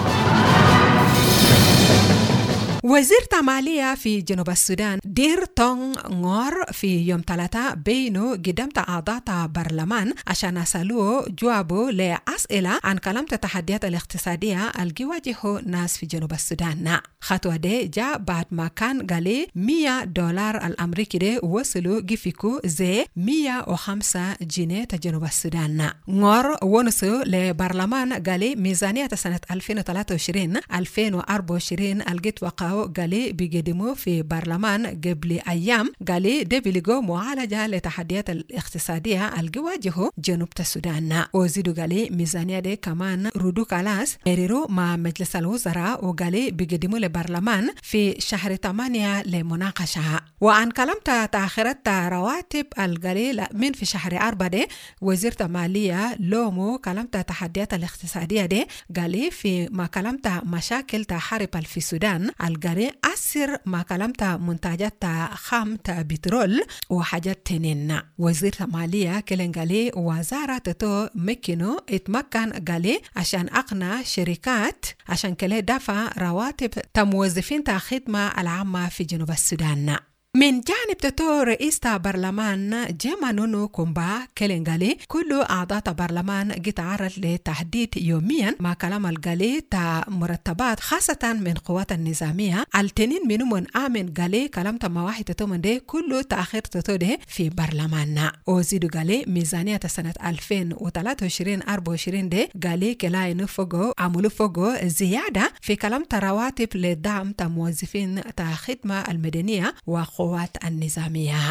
وزير تمالية في جنوب السودان دير تونغ غور في يوم ثلاثة بينه قدام أعضاء برلمان عشان يسألوه جوابه لأسئلة عن كلام التحديات الاقتصادية اللي يواجهه ناس في جنوب السودان. خطوة دي جاء بعد ما كان قالي مية دولار الأمريكي دي وصلوا جفكو زي مية وخمسة جنيه جنوب السودان. غور ونسو لبرلمان قالي ميزانية سنة ألفين وثلاثة وعشرين ألفين وأربعة وعشرين الجت وقع هاو قالي بيقدموا في برلمان قبل أيام قالي ده بيلقوا معالجة لتحديات الاقتصادية الجواجهه جنوب السودان. وزيدوا قالي ميزانية دي كمان ردو كلاس مريرو مع مجلس الوزراء وقالي بيقدموا لبرلمان في شهر ثمانية لمناقشة. وعن كلامتا تأخيرت رواتب القليل من في شهر أربعة دي وزير المالية لومو كلامتا تحديات الاقتصادية دي قالي في ما كلامتا مشاكل تحارب في السودان القالي أسر ما كلامتا منتجات خام بترول وحاجات تنين. وزير المالية كلن قالي وزارة تو مكينو اتمكن قالي عشان أقنع شركات عشان كله دفع رواتب تموظفين تا خدمة العامة في جنوب السودان. من جانب تتو رئيس برلمان جيما نونو كومبا كلنغالي كل أعضاء برلمان يتعرض لتهديد يوميا مع كلام الغالي تا مرتبات خاصة من قوات النظامية التنين منو من آمن غالي كلام تا مواحد تتو من دي كل تأخير تتو دي في برلمان. وزيدو غالي ميزانية سنة ألفين وثلاثة وعشرين أربعة وعشرين دي غالي كلاي نفوغو عملو فوغو زيادة في كلام تا رواتب لدعم تا موظفين تا خدمة المدنية وقوات النظامية.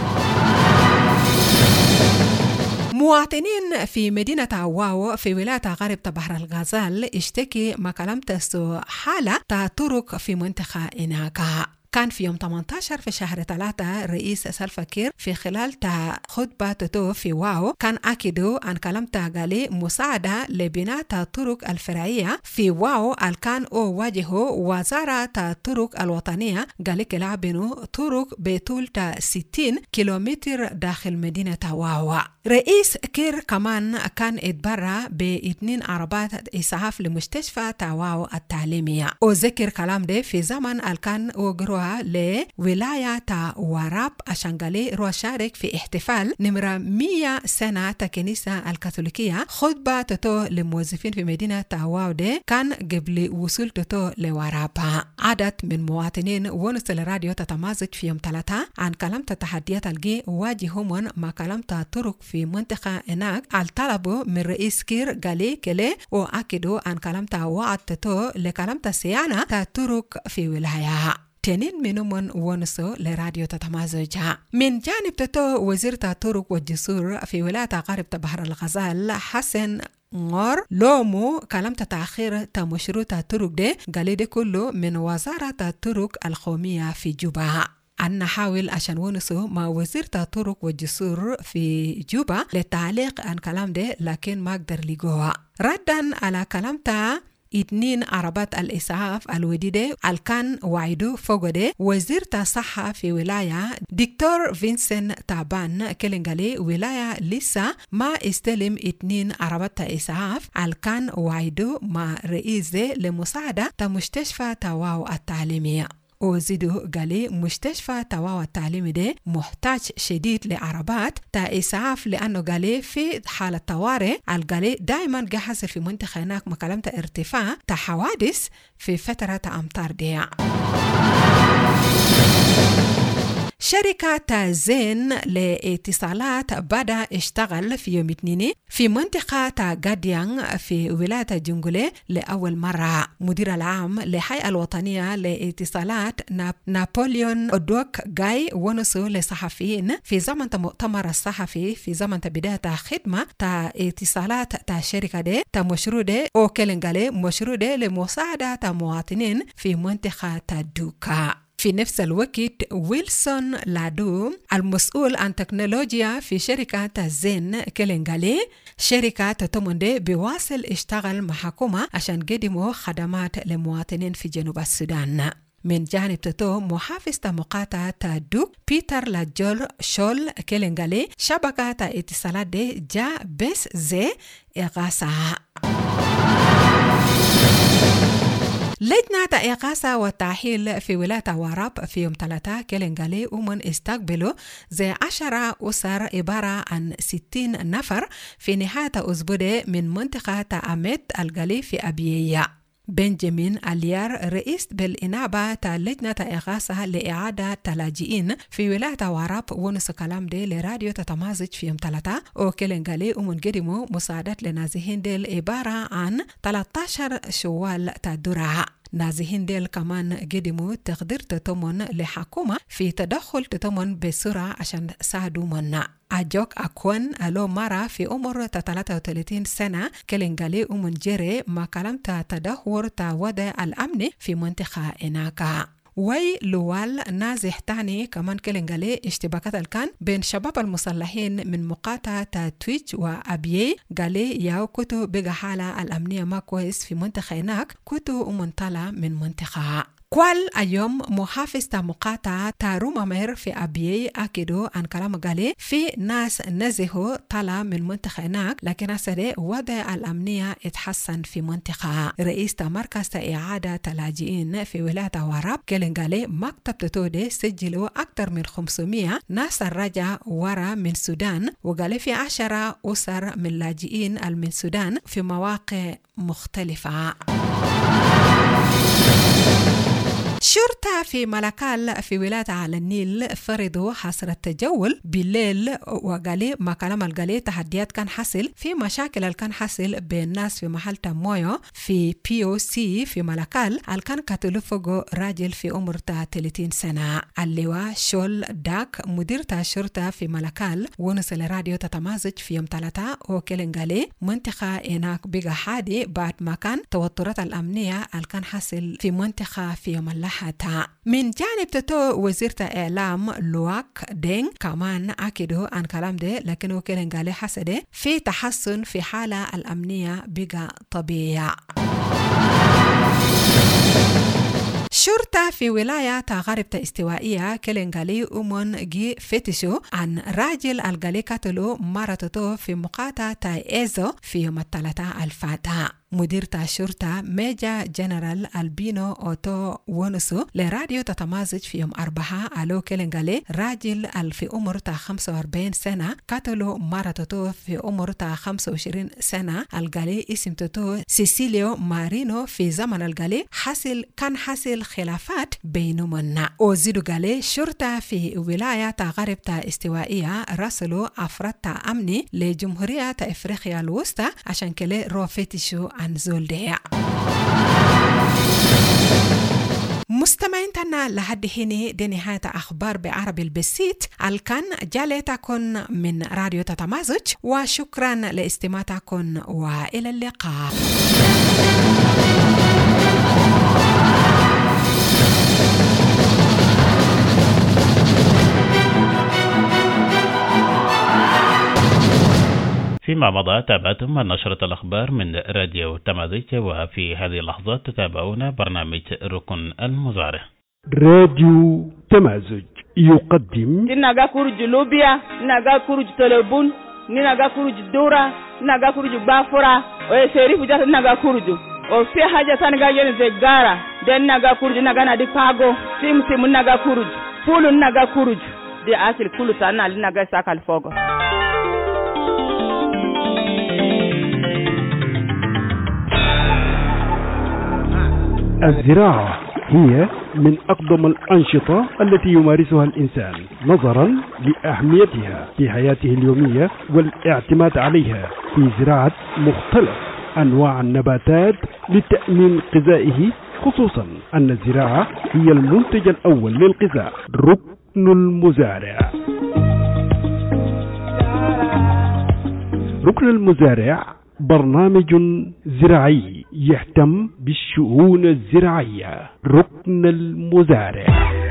مواطنين في مدينة واو في ولاية غرب بحر الغزال اشتكي ما كلمته حالة طرق في منطقة إناكا. كان في يوم ثمانية عشر في شهر ثلاثة رئيس سلفا كير في خلال خطبة تتو في واو كان أكدوا عن كلام تاغالي مساعدة لبناء الطرق الفرعية في واو الكان أو واجهه وزارة الطرق الوطنية قالي كلابنو طرق بطول ستين كيلومتر داخل مدينة واو. رئيس كير كمان كان اتبرع باثنين عربات إسعاف لمستشفى تواو التعليمية. وذكر كلام ده في زمن الكان وقروا لولاية وراب عشان قالي رو شارك في احتفال نمرة مية سنة كنيسة الكاثوليكية. خطبة تتو لموظفين في مدينة واو ده كان قبل وصول تتو لوراب. عدد من مواطنين ونص الراديو تتمازج في يوم ثلاثة عن كلام تحديات الجي واجههم ما كلام طرق في منطقة هناك الطلبوا من رئيس كير قالي كلي وأكدوا عن كلام وعد تتو لكلام صيانة طرق في ولاية. تنين منهم ونسو لراديو تتمازجها. من جانب تتو وزير الطرق والجسور في ولاية غرب بحر الغزال حسن غور لومو كلام تأخير تمشروط الطرق ده قالي ده كله من وزارة الطرق القومية في جوبا. أن نحاول عشان ونسو مع وزير الطرق والجسور في جوبا للتعليق عن كلام ده لكن ما قدر لقوها. ردا على كلام تا اثنين عربات الإسعاف الوديدة الكان وعدو فوقده وزير الصحة في ولاية دكتور فينسن تابان كلنغالي ولاية لسه ما استلم اثنين عربات إسعاف الكان وعدو مع رئيس لمساعدة مستشفى تواو التعليمية. وزيدو قالي مستشفى تواو التعليمي ده محتاج شديد لعربات تا إسعاف لأنه قالي في حالة طوارئ القالي دائما جهز في منطقة هناك مكالمة ارتفاع تا حوادث في فترة أمطار دي. شركة زين لاتصالات بدأ اشتغل في يوم اثنين في منطقة غاديان في ولاية جنجولي لأول مرة. مدير العام للهيئة الوطنية لاتصالات نابليون أودوك جاي ونسو للصحفيين في زمن مؤتمر الصحفي في زمن بداية خدمة تا اتصالات تا شركة دي تا مشروع دي أو كلنغالي مشروع دي لمساعدة مواطنين في منطقة دوكا. في نفس الوقت ويلسون لادو المسؤول عن تكنولوجيا في شركة زين كلنغالي شركة تتمنى بواصل اشتغل مع حكومة عشان قدموا خدمات لمواطنين في جنوب السودان. من جانب تتو محافظ مقاطعة دوك بيتر لاجول شول كلنغالي شبكة اتصالات دي جا بس زي إغاثة. لجنة إغاثة والتأهيل في ولاية وراب في يوم ثلاثة كلنغالي ومن استقبلوا زي عشرة أسر عبارة عن ستين نفر في نهاية أسبوع من منطقة أميت الغالي في أبيية. بنجامين اليار رئيس بالإنابة لجنة إغاثة لإعادة اللاجئين في ولاية وراب ونس كلام دي لراديو تتمازج في يوم ثلاثة وكلنغالي ومنقدموا مساعدات لنازحين دي عبارة عن ثلاثة عشر شوال تدرع. نازحين ديل كمان قدموا تقدير تتمن لحكومة في تدخل تتمن بسرعة عشان ساعدوا منا. أجوك أكون ألو مرة في عمر ثلاثة وثلاثين سنة كلنجالي أمن جري ما كلمت تدهور تودع الأمن في منطقة إناكا. وي لوال نازح تاني كمان كلنجالي اشتباكات الكان بين شباب المسلحين من مقاطعة تويتش وأبيي قالي ياو كتو بقى حالة الأمنية ما كويس في منطقة هناك كتو أمنطلع من منطقة. كوال اليوم محافظ مقاطعة تاروما مير في أبيي أكدوا عن كلام قالي في ناس نزهوا طلع من منطقة هناك لكن أسرع وضع الأمنية اتحسن في منطقة. رئيس مركز إعادة اللاجئين في ولاية وراب كلن قالي مكتب تتودي سجلوا أكثر من خمسمية ناس رجع ورا من السودان وقالي في عشرة أسر من لاجئين من السودان في مواقع مختلفة. شرطة في ملكال في ولاية على النيل فرضوا حصر التجول بالليل وقالي ما كلام القالي تحديات كان حصل في مشاكل اللي كان حصل بين الناس في محل تمويو في بي او سي في ملكال اللي كان قتلوا فوق راجل في عمر ثلاثين سنة. اللواء شول داك مدير الشرطة في ملكال ونص الراديو تتمازج في يوم ثلاثة وكلن قالي منطقة هناك بقى حادي بعد ما كان توترات الأمنية اللي كان حصل في منطقة في يوم اللحظة. من جانب تتو وزيرة إعلام لواك دينغ كمان أكدوا عن كلام ده لكنه كلن قال حسده في تحسن في حالة الأمنية بقى طبيعية. شرطة في ولاية غرب استوائية كلنغالي أمون جي فتشوا عن راجل الغالي قتلوا مرته في مقاطعة إيزو في يوم الثلاثاء الفاتح. مدير الشرطة ميجا جنرال البينو أوتو ونسو لراديو تتمازج في يوم أربعة ألو كلنغالي راجل في عمر خمسة وأربعين سنة قتلوا مرته في عمر خمسة وعشرين سنة الغالي اسم تتو سيسيليو مارينو. في زمن الغالي حصل كان حصل خلافات بينهم. وزيدو غالي شرطة في ولاية غرب استوائية راسلوا أفراد أمني لجمهورية أفريقيا الوسطى عشان كله روفتشوا عن زول ديع. مستمعين تنا لحد هنا دي نهاية أخبار بعربي البسيط الكان جالتكم من راديو تتمازج وشكرا لاستماعتكم وإلى اللقاء. فيما مضى تابعتم نشرة الأخبار من راديو تمازج وفي هذه اللحظات تتابعون برنامج ركن المزارع. راديو تمازج يقدم نيناغا كورج لوبيا نيناغا كورج تلبون نيناغا كورج دورا نيناغا كورج بافورا وشريف جات نيناغا كورج وفي حاجة تانغا ينزغارا دين نيناغا كورج نيناغا نادي باغو سيم سيم نيناغا كورج فول نيناغا كورج دي أكل كل تانا نيناغا ساكال فوغو. الزراعة هي من أقدم الأنشطة التي يمارسها الإنسان نظرا لأهميتها في حياته اليومية والاعتماد عليها في زراعة مختلف أنواع النباتات لتأمين غذائه، خصوصا أن الزراعة هي المنتج الأول للغذاء. ركن المزارع. ركن المزارع برنامج زراعي يهتم بالشؤون الزراعية. ركن المزارع.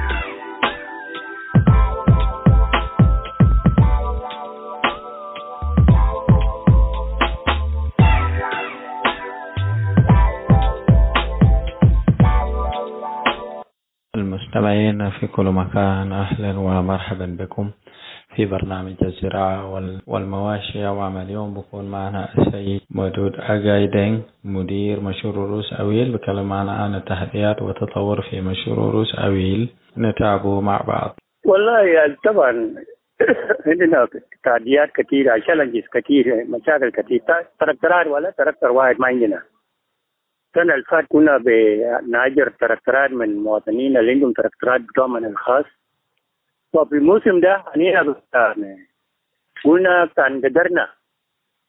المستمعين في كل مكان، أهلا ومرحبا بكم في برنامج الزراعة والمواشي. وعمل اليوم بكون معنا السيد مودود أغايدين مدير مشروع روس أويل بكلم معنا عن التحديات والتطور في مشروع روس أويل. نتابعه مع بعض. والله طبعا عندنا تحديات كثيرة، challenges كثيرة، مشاكل كثيرة. تركترات ولا تركتر واحد ما عندنا. السنة اللي فاتت كنا بناجر تركترات من مواطنين اللي عندهم تركترات بضمان الخاص. وفي الموسم ده أنينا قلنا كان قدرنا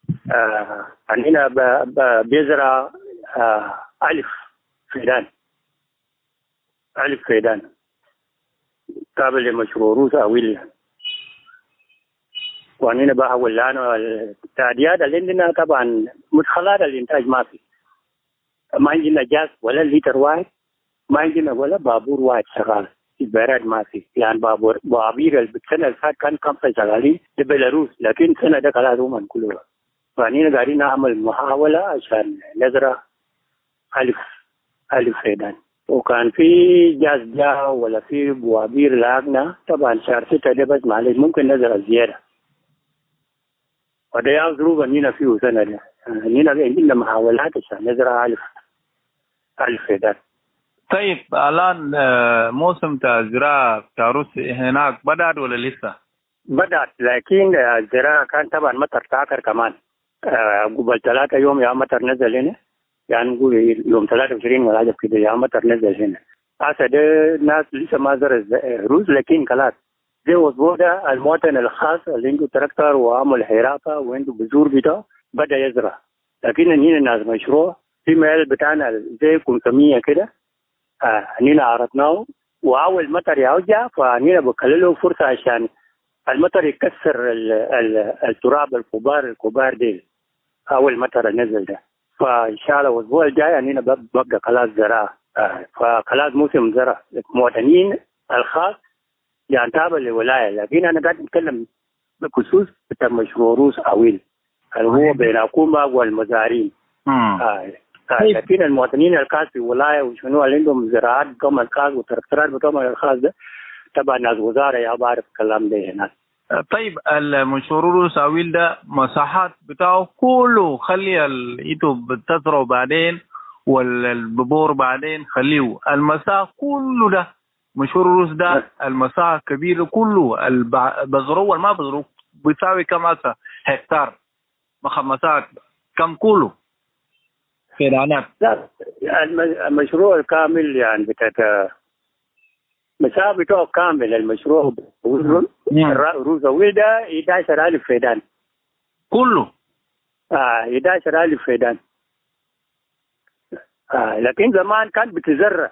أنينا بيزرع ألف فدان ألف فيدان قابل لمشروع روس أويل. وأنا بحاول لأنه التعديات اللي عندنا طبعا مدخلات الإنتاج ما في، ما عندنا جاز ولا لتر واحد، ما عندنا ولا بابور واحد شغال. البلد ما في، يعني بابور بابير السنة اللي فاتت كان خمسة شغالين لبيلاروس، لكن السنة ده خلاص هم كلهم. فأنا قاعدين نعمل محاولة عشان نزرع ألف ألف فيدان. وكان في جاز جا ولا في بوابير لاقنا طبعا شهر ستة ده بس معلش ممكن نزرع زيادة. وده يا ظروف أننا فيه سنة ده، أننا عندنا محاولات عشان نزرع ألف ألف فيدان. طيب الآن موسم الزراعة تاروس هناك بدأت ولا لسه؟ بدأت، لكن الزراعة كان طبعا مطر تاكر كمان. قبل ثلاثة يوم يا مطر نزل هنا، يعني نقول يوم ثلاثة وعشرين ولا حاجة كده يا مطر نزل هنا. هسه ده الناس لسه ما زرع رز، لكن خلاص زي وصبوا ده المواطن الخاص اللي عنده تراكتور وعمل حرافة وعنده بذور بتاعه بدأ يزرع. لكن هنا الناس مشروع في مال بتاعنا زي خمسمية كده آه هنا عرضناه، وأول مطر يرجع فهنا بكلله فرصة عشان المطر يكسر ال ال التراب الكبار الكبار دي. أول مطر نزل ده، فإن شاء الله الأسبوع الجاي هنا ببدأ خلاص زراعة. آه فخلاص موسم زراعة المواطنين الخاص يعني تابع للولاية. لكن أنا قاعد أتكلم بخصوص بتاع مشروع روس أويل اللي هو بين الحكومة والمزارعين. آه. لكن المواطنين الخاص في الولاية وشنو اللي عندهم زراعات بتوع الخاص وتركترات بتوع الخاص ده طبعا ناس وزارة يا بعرف الكلام ده هناك. طيب المشروع روس أويل ده مساحات بتاعه كله خلي الايتو بتزرعه بعدين والببور بعدين خليه. المساحة كله ده مشروع روس ده المساحة كبيرة كله البذروه والما بذروه بيساوي كم هسه هكتار مخمسات كم كله فيدانات؟ لا المشروع الكامل يعني بتاع مساحة بتاعه كامل المشروع روس أويل ده إحدى عشر ألف فيدان كله. آه إحدى عشر ألف فيدان. آه لكن زمان كان بتزرع،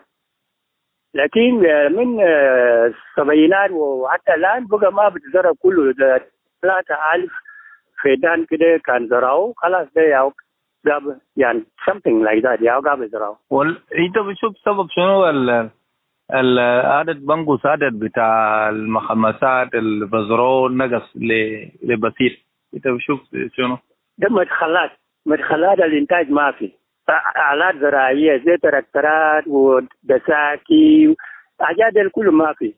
لكن من السبعينات وحتى الآن بقى ما بتزرع كله. ثلاثة ألف فيدان كده كان زرعوا خلاص ده ياو قاب يعني something like that ياو قاب زرعوا. وال أنت بتشوف سبب شنو ال العدد بنقص عدد بتاع المخمسات البذرو نقص لبسيط؟ أنت بتشوف شنو؟ ده مدخلات مدخلات الإنتاج ما في. آلات زراعية زي تراكترات ودساكي حاجات الكل ما في.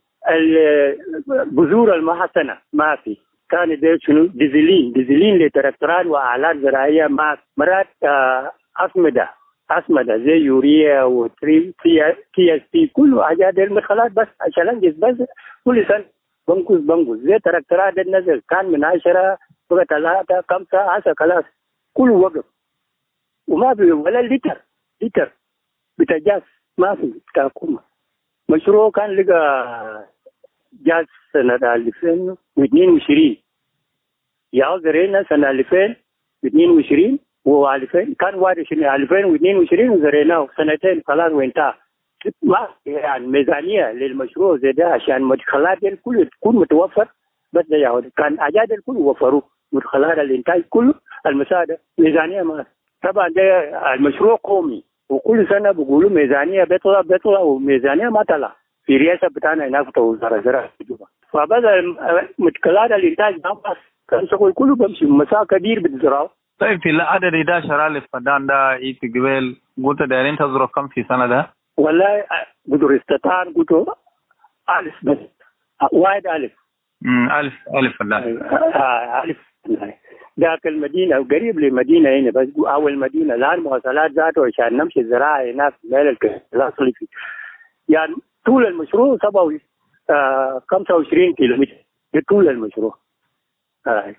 البذور المحسنة ما في. كان ده شنو ديزلين ديزلين لتراكترات وآلات زراعية ما مرات آه أسمدة أسمدة زي يوريا وتري كي اس بي كل حاجات المدخلات بس عشان انجز بس كل سنة بنقص بنقص زي تراكترات النزل كان من عشرة بقى ثلاثة خمسة عشرة خلاص كل وقف وما في ولا لتر لتر بتاع جاز ما في بتاع حكومة. مشروع كان لقى جاز سنة ألفين واثنين وعشرين يا زرينا سنة ألفين واثنين وعشرين وألفين كان واحد وعشرين ألفين واثنين وعشرين وزريناه سنتين خلاص وانتهى. ما يعني ميزانية للمشروع زي ده عشان مدخلات الكل تكون متوفر بس ده يعود كان أجاد الكل وفروه مدخلات الإنتاج كله المساعدة ميزانية ما. طبعا ده المشروع قومي وكل سنة بيقولوا ميزانية بيطلع بيطلع وميزانية ما طلع في رئاسة بتاعنا هناك في وزارة الزراعة فبدأ مدخلات الإنتاج ما كان شغل كله بمشي مساحة كبير بتزرعه. طيب في عدد إحدى عشر ألف فدان ده إيت قبل قلت دايرين تزرع كم في سنة ده؟ والله قدر استطاعن قلت ألف بس واحد ألف. امم ألف ألف فدان. آه ألف ذاك المدينة وقريب لمدينة هنا بس أول مدينة الآن مواصلات ذاته عشان نمشي الزراعة هناك مال الأصلي فيه يعني طول المشروع سبعة آه خمسة وعشرين كيلومتر طول المشروع. آه.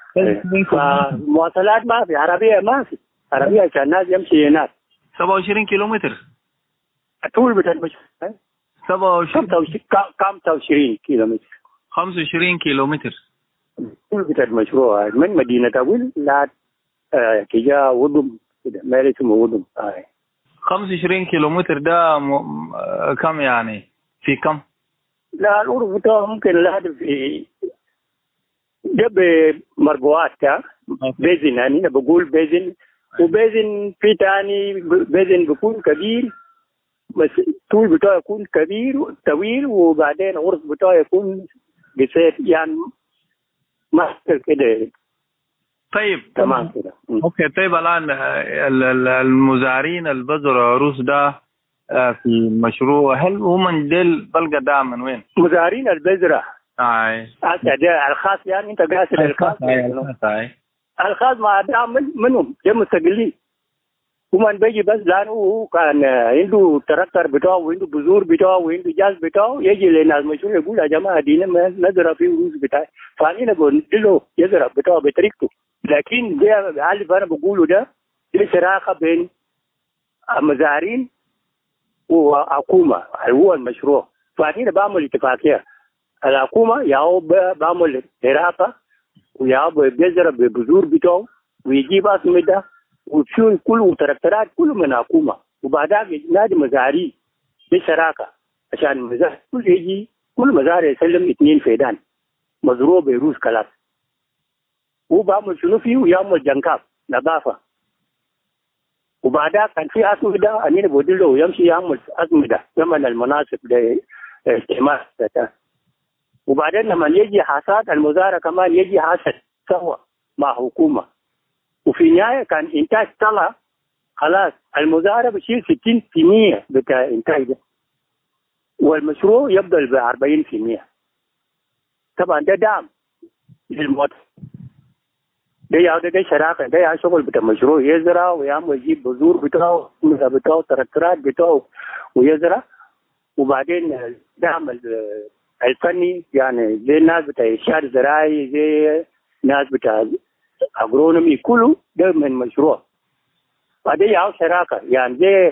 فمواصلات ما في عربية ما في عربية عشان الناس يمشي هناك. سبعة وعشرين كيلومتر طول بتاع المشروع سبعة وعشرين خمسة وعشرين كيلومتر خمسة وعشرين كيلومتر طول بتاع المشروع من مدينة أول لا تجاه ودم كده ما اسمه ودم. آه. خمسة وعشرين كيلومتر ده م... كم يعني في كم؟ لا الأرض بتاعه ممكن لهذا في ده بمربوعات بيزن، يعني أنا بقول بيزن، وبيزن في تاني بيزن بيكون كبير بس طول بتاعه يكون كبير طويل، وبعدين العرض بتاعه يكون قصير يعني ما كده. طيب تمام كده. اوكي. طيب الان المزارعين البذر عروس ده في المشروع هل هم ديل بلقى ده من وين؟ مزارعين البذرة اي ده الخاص، يعني انت قاصد الخاص. اي الخاص ما ده من منهم ده مستقلين، ومن بيجي بس لانه هو كان عنده تراكتر بتاعه وعنده بذور بتاعه وعنده جاز بتاعه، يجي لنا المشروع يقول يا جماعه دينا نزرع فيه رز بتاعي، فانا بقول له يزرع بتاعه بطريقته. لكن ده اللي انا بقوله ده دي شراكه بين المزارعين وحكومه هو المشروع، فانا بعمل اتفاقيه. الحكومه ياو بعمل دراسه وياو بيزرع ببذور بتاعه ويجيب اسمده وشون كله تركترات كله من حكومه، وبعدها نادي مزارعين بشراكه عشان المزارع كل يجي كل مزارع يسلم اثنين فيدان مزروع بيروس كلاس. هو بعمل شنو فيه ويعمل جنكاب نظافه، وبعدها كان في اسمده اني بقول له يمشي يعمل اسمده ثمن المناسب لاستعمال. وبعدين لما يجي حصاد المزارع كمان يجي حصاد سوا مع حكومه، وفي النهايه كان انتاج طلع خلاص المزارع بشيل ستين بالمية بتاع انتاج ده، والمشروع يبدأ ب أربعين بالمية. طبعا ده دعم للمواطن، ده يا ده شراكه، ده يا شغل بتاع مشروع يزرع ويعمل يجيب بذور بتاعه بتاعه تركترات بتاعه ويزرع، وبعدين دعم الفني يعني زي الناس بتاع الشهر الزراعي زي ناس بتاع اغرونومي كله ده من مشروع. بعدين يا شراكه يعني زي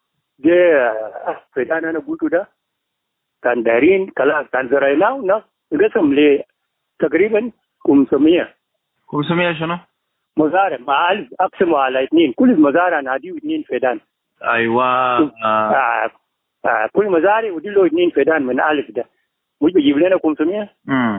زي فدان انا قلته ده كان دارين خلاص كان زرعيناه ناس قسم ل تقريبا خمسمية خمسمية شنو؟ مزارع مع ألف اقسموا على اثنين، كل مزارع ناديه اثنين فدان. ايوه آه. آه. آه. كل مزارع ودي له اثنين فدان من ألف ده مش بيجيب لنا خمسمية. امم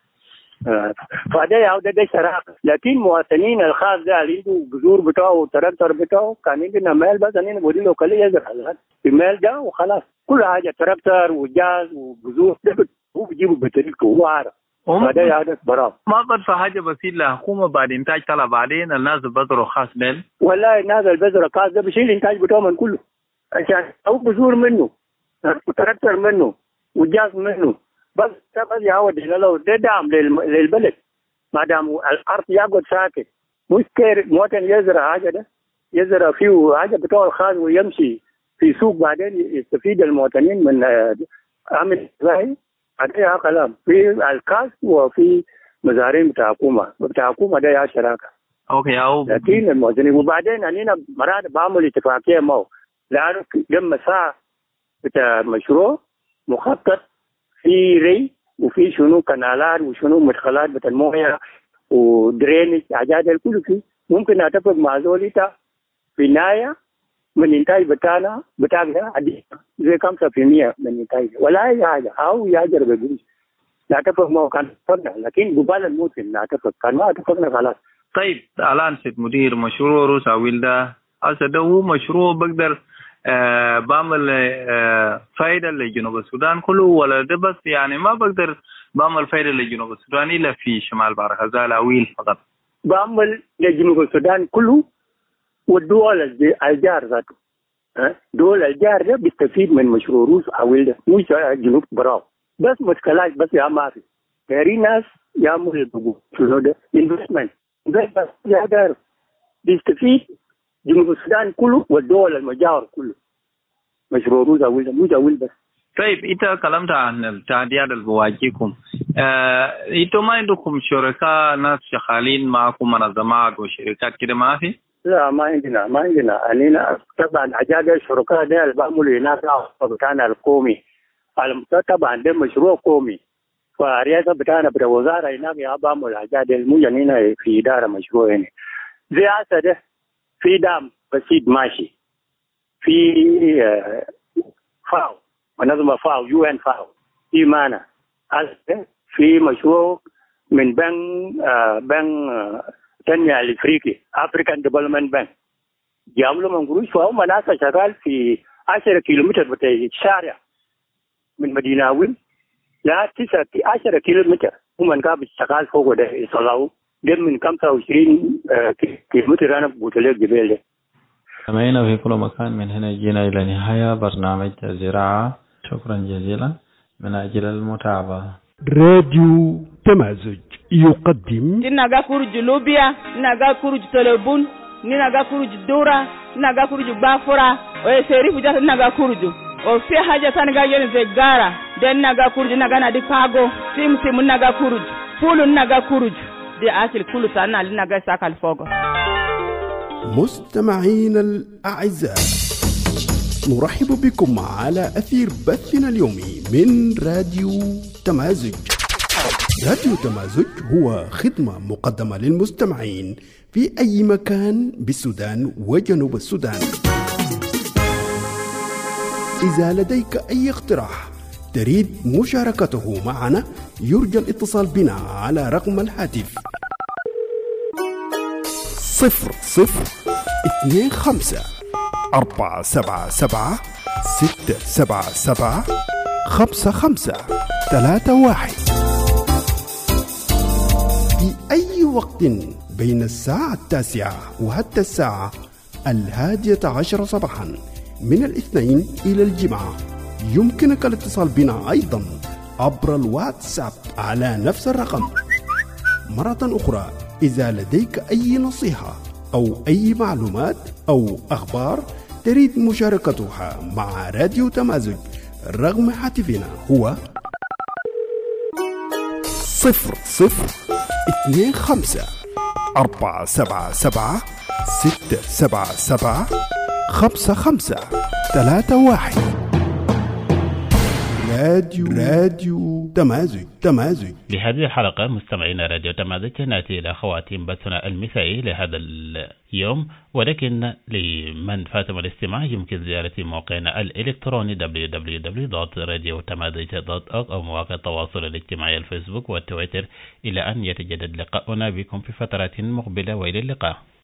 آه. فده يا ده ده شراكه. لكن مواطنين الخاص ده اللي عنده بذور بتاعه والتراكتور بتاعه كان عندنا مال بس انا بقول له خليه يزرع المال ده وخلاص، كل حاجه تراكتور وجاز وبذور هو بيجيبه بطريقته هو عارف. فده يا ده براو ما بدفع حاجه بسيط للحكومه بعد انتاج طلع بعدين الناس البذر خاص ده. والله الناس البذر خاص ده بيشيل الانتاج بتاعه من كله عشان او بذور منه وتراكتور منه وجاز منه بس بس يعود له ده دعم للبلد. ما دام الارض يقعد ساكت مش كير مواطن يزرع حاجه ده يزرع فيه حاجه بتاعه الخاص ويمشي في سوق بعدين يستفيد المواطنين من عمل زي هذا كلام في الكاس وفي مزارعين بتاع حكومه بتاع حكومه ده يا شراكه. اوكي او لكن المواطنين وبعدين انا مرات بعمل اتفاقيه معه لانه لما ساعه بتاع مشروع مخطط في ري وفي شنو كنالات وشنو مدخلات بتاع المويه ودرينج حاجات الكل فيه ممكن اتفق مع زوليتا في النهايه من انتاج بتاعنا بتاعنا زي خمسة بالمية من انتاج ولا اي حاجه او ياجر بقول نتفق معه كان فرنا، لكن قبال الموسم نتفق كان ما اتفقنا خلاص. طيب الان سيد مدير مشروع روس عويل ده هسه ده هو مشروع بقدر أه بعمل أه فايدة لجنوب السودان كله ولا ده بس يعني ما بقدر بعمل فايدة لجنوب السودان إلا في شمال بحر غزال عويل فقط؟ بعمل لجنوب السودان كله والدول الجار ذاته. دول الجار ده بيستفيد من مشروع روس عويل ده مش جنوب براو بس مشكلات بس يا ما في غير ناس يعمل بقول شنو ده انفستمنت بس يقدر بيستفيد جنوب السودان كله والدول المجاورة كله مشروع روز أول مش أول بس. طيب إنت كلمت عن التعديات اللي بواجهكم، آه، إنتوا ما عندكم شركاء ناس شغالين معكم منظمات وشركات كده ما في؟ لا ما عندنا ما عندنا أنينا طبعا حاجات الشركاء ده اللي بعملوا هناك بتاعنا القومي طبعا ده مشروع قومي فالرئاسة بتاعنا بتاع وزارة هناك يا بعمل حاجات الموجودين في إدارة مشروع هنا زي هذا ده في دعم بسيط ماشي في فاو منظمة فاو يو ان فاو في معنا في مشروع من بنك بنك التنمية الافريقي افريكان ديفلوبمنت بنك جابوا لهم قروش فهو مناطق شغال في عشرة كيلومتر بتاع الشارع من مدينة وين لا تسعة عشرة كيلومتر هم كانوا شغال فوق ده يصلوا ده من خمسة وعشرين كيلومتر أنا بقول لك جبال ده. سمعنا في كل مكان. من هنا جينا إلى نهاية برنامج الزراعة. شكرا جزيلا من أجل المتابعة. راديو تمازج يقدم نيناغا كوروج لوبيا نيناغا كوروج تلبون نيناغا كوروج دورا نيناغا كوروج بافورا ويسيري فجأة نيناغا كوروج وفي حاجة تانية جايين زي غارة ده نيناغا كوروج نيناغا نادي كاغو سيم سيم نيناغا كوروج فول نيناغا كوروج دي أصل كل تانا نيناغا ساكال فوق. مستمعين الأعزاء، نرحب بكم على أثير بثنا اليومي من راديو تمازج. راديو تمازج هو خدمة مقدمة للمستمعين في أي مكان بالسودان وجنوب السودان. إذا لديك أي اقتراح تريد مشاركته معنا يرجى الاتصال بنا على رقم الهاتف صفر صفر اثنين خمسة أربعة سبعة سبعة ستة سبعة سبعة خمسة خمسة ثلاثة واحد في أي وقت بين الساعة التاسعة وحتى الساعة الهادية عشر صباحا من الاثنين إلى الجمعة. يمكنك الاتصال بنا أيضا عبر الواتساب على نفس الرقم. مرة أخرى، إذا لديك أي نصيحة أو أي معلومات أو أخبار تريد مشاركتها مع راديو تمازج، رقم هاتفنا هو صفر صفر اثنين خمسة أربعة سبعة سبعة ستة سبعة سبعة خمسة خمسة ثلاثة واحد. راديو راديو تمازج تمازج. بهذه الحلقة مستمعينا راديو تمازج نأتي إلى خواتيم بثنا المسائي لهذا اليوم، ولكن لمن فاتم الاستماع يمكن زيارة موقعنا الإلكتروني دبليو دبليو دبليو دوت راديو تمازج دوت أورج أو مواقع التواصل الاجتماعي الفيسبوك والتويتر، إلى أن يتجدد لقاؤنا بكم في فترات مقبلة، وإلى اللقاء.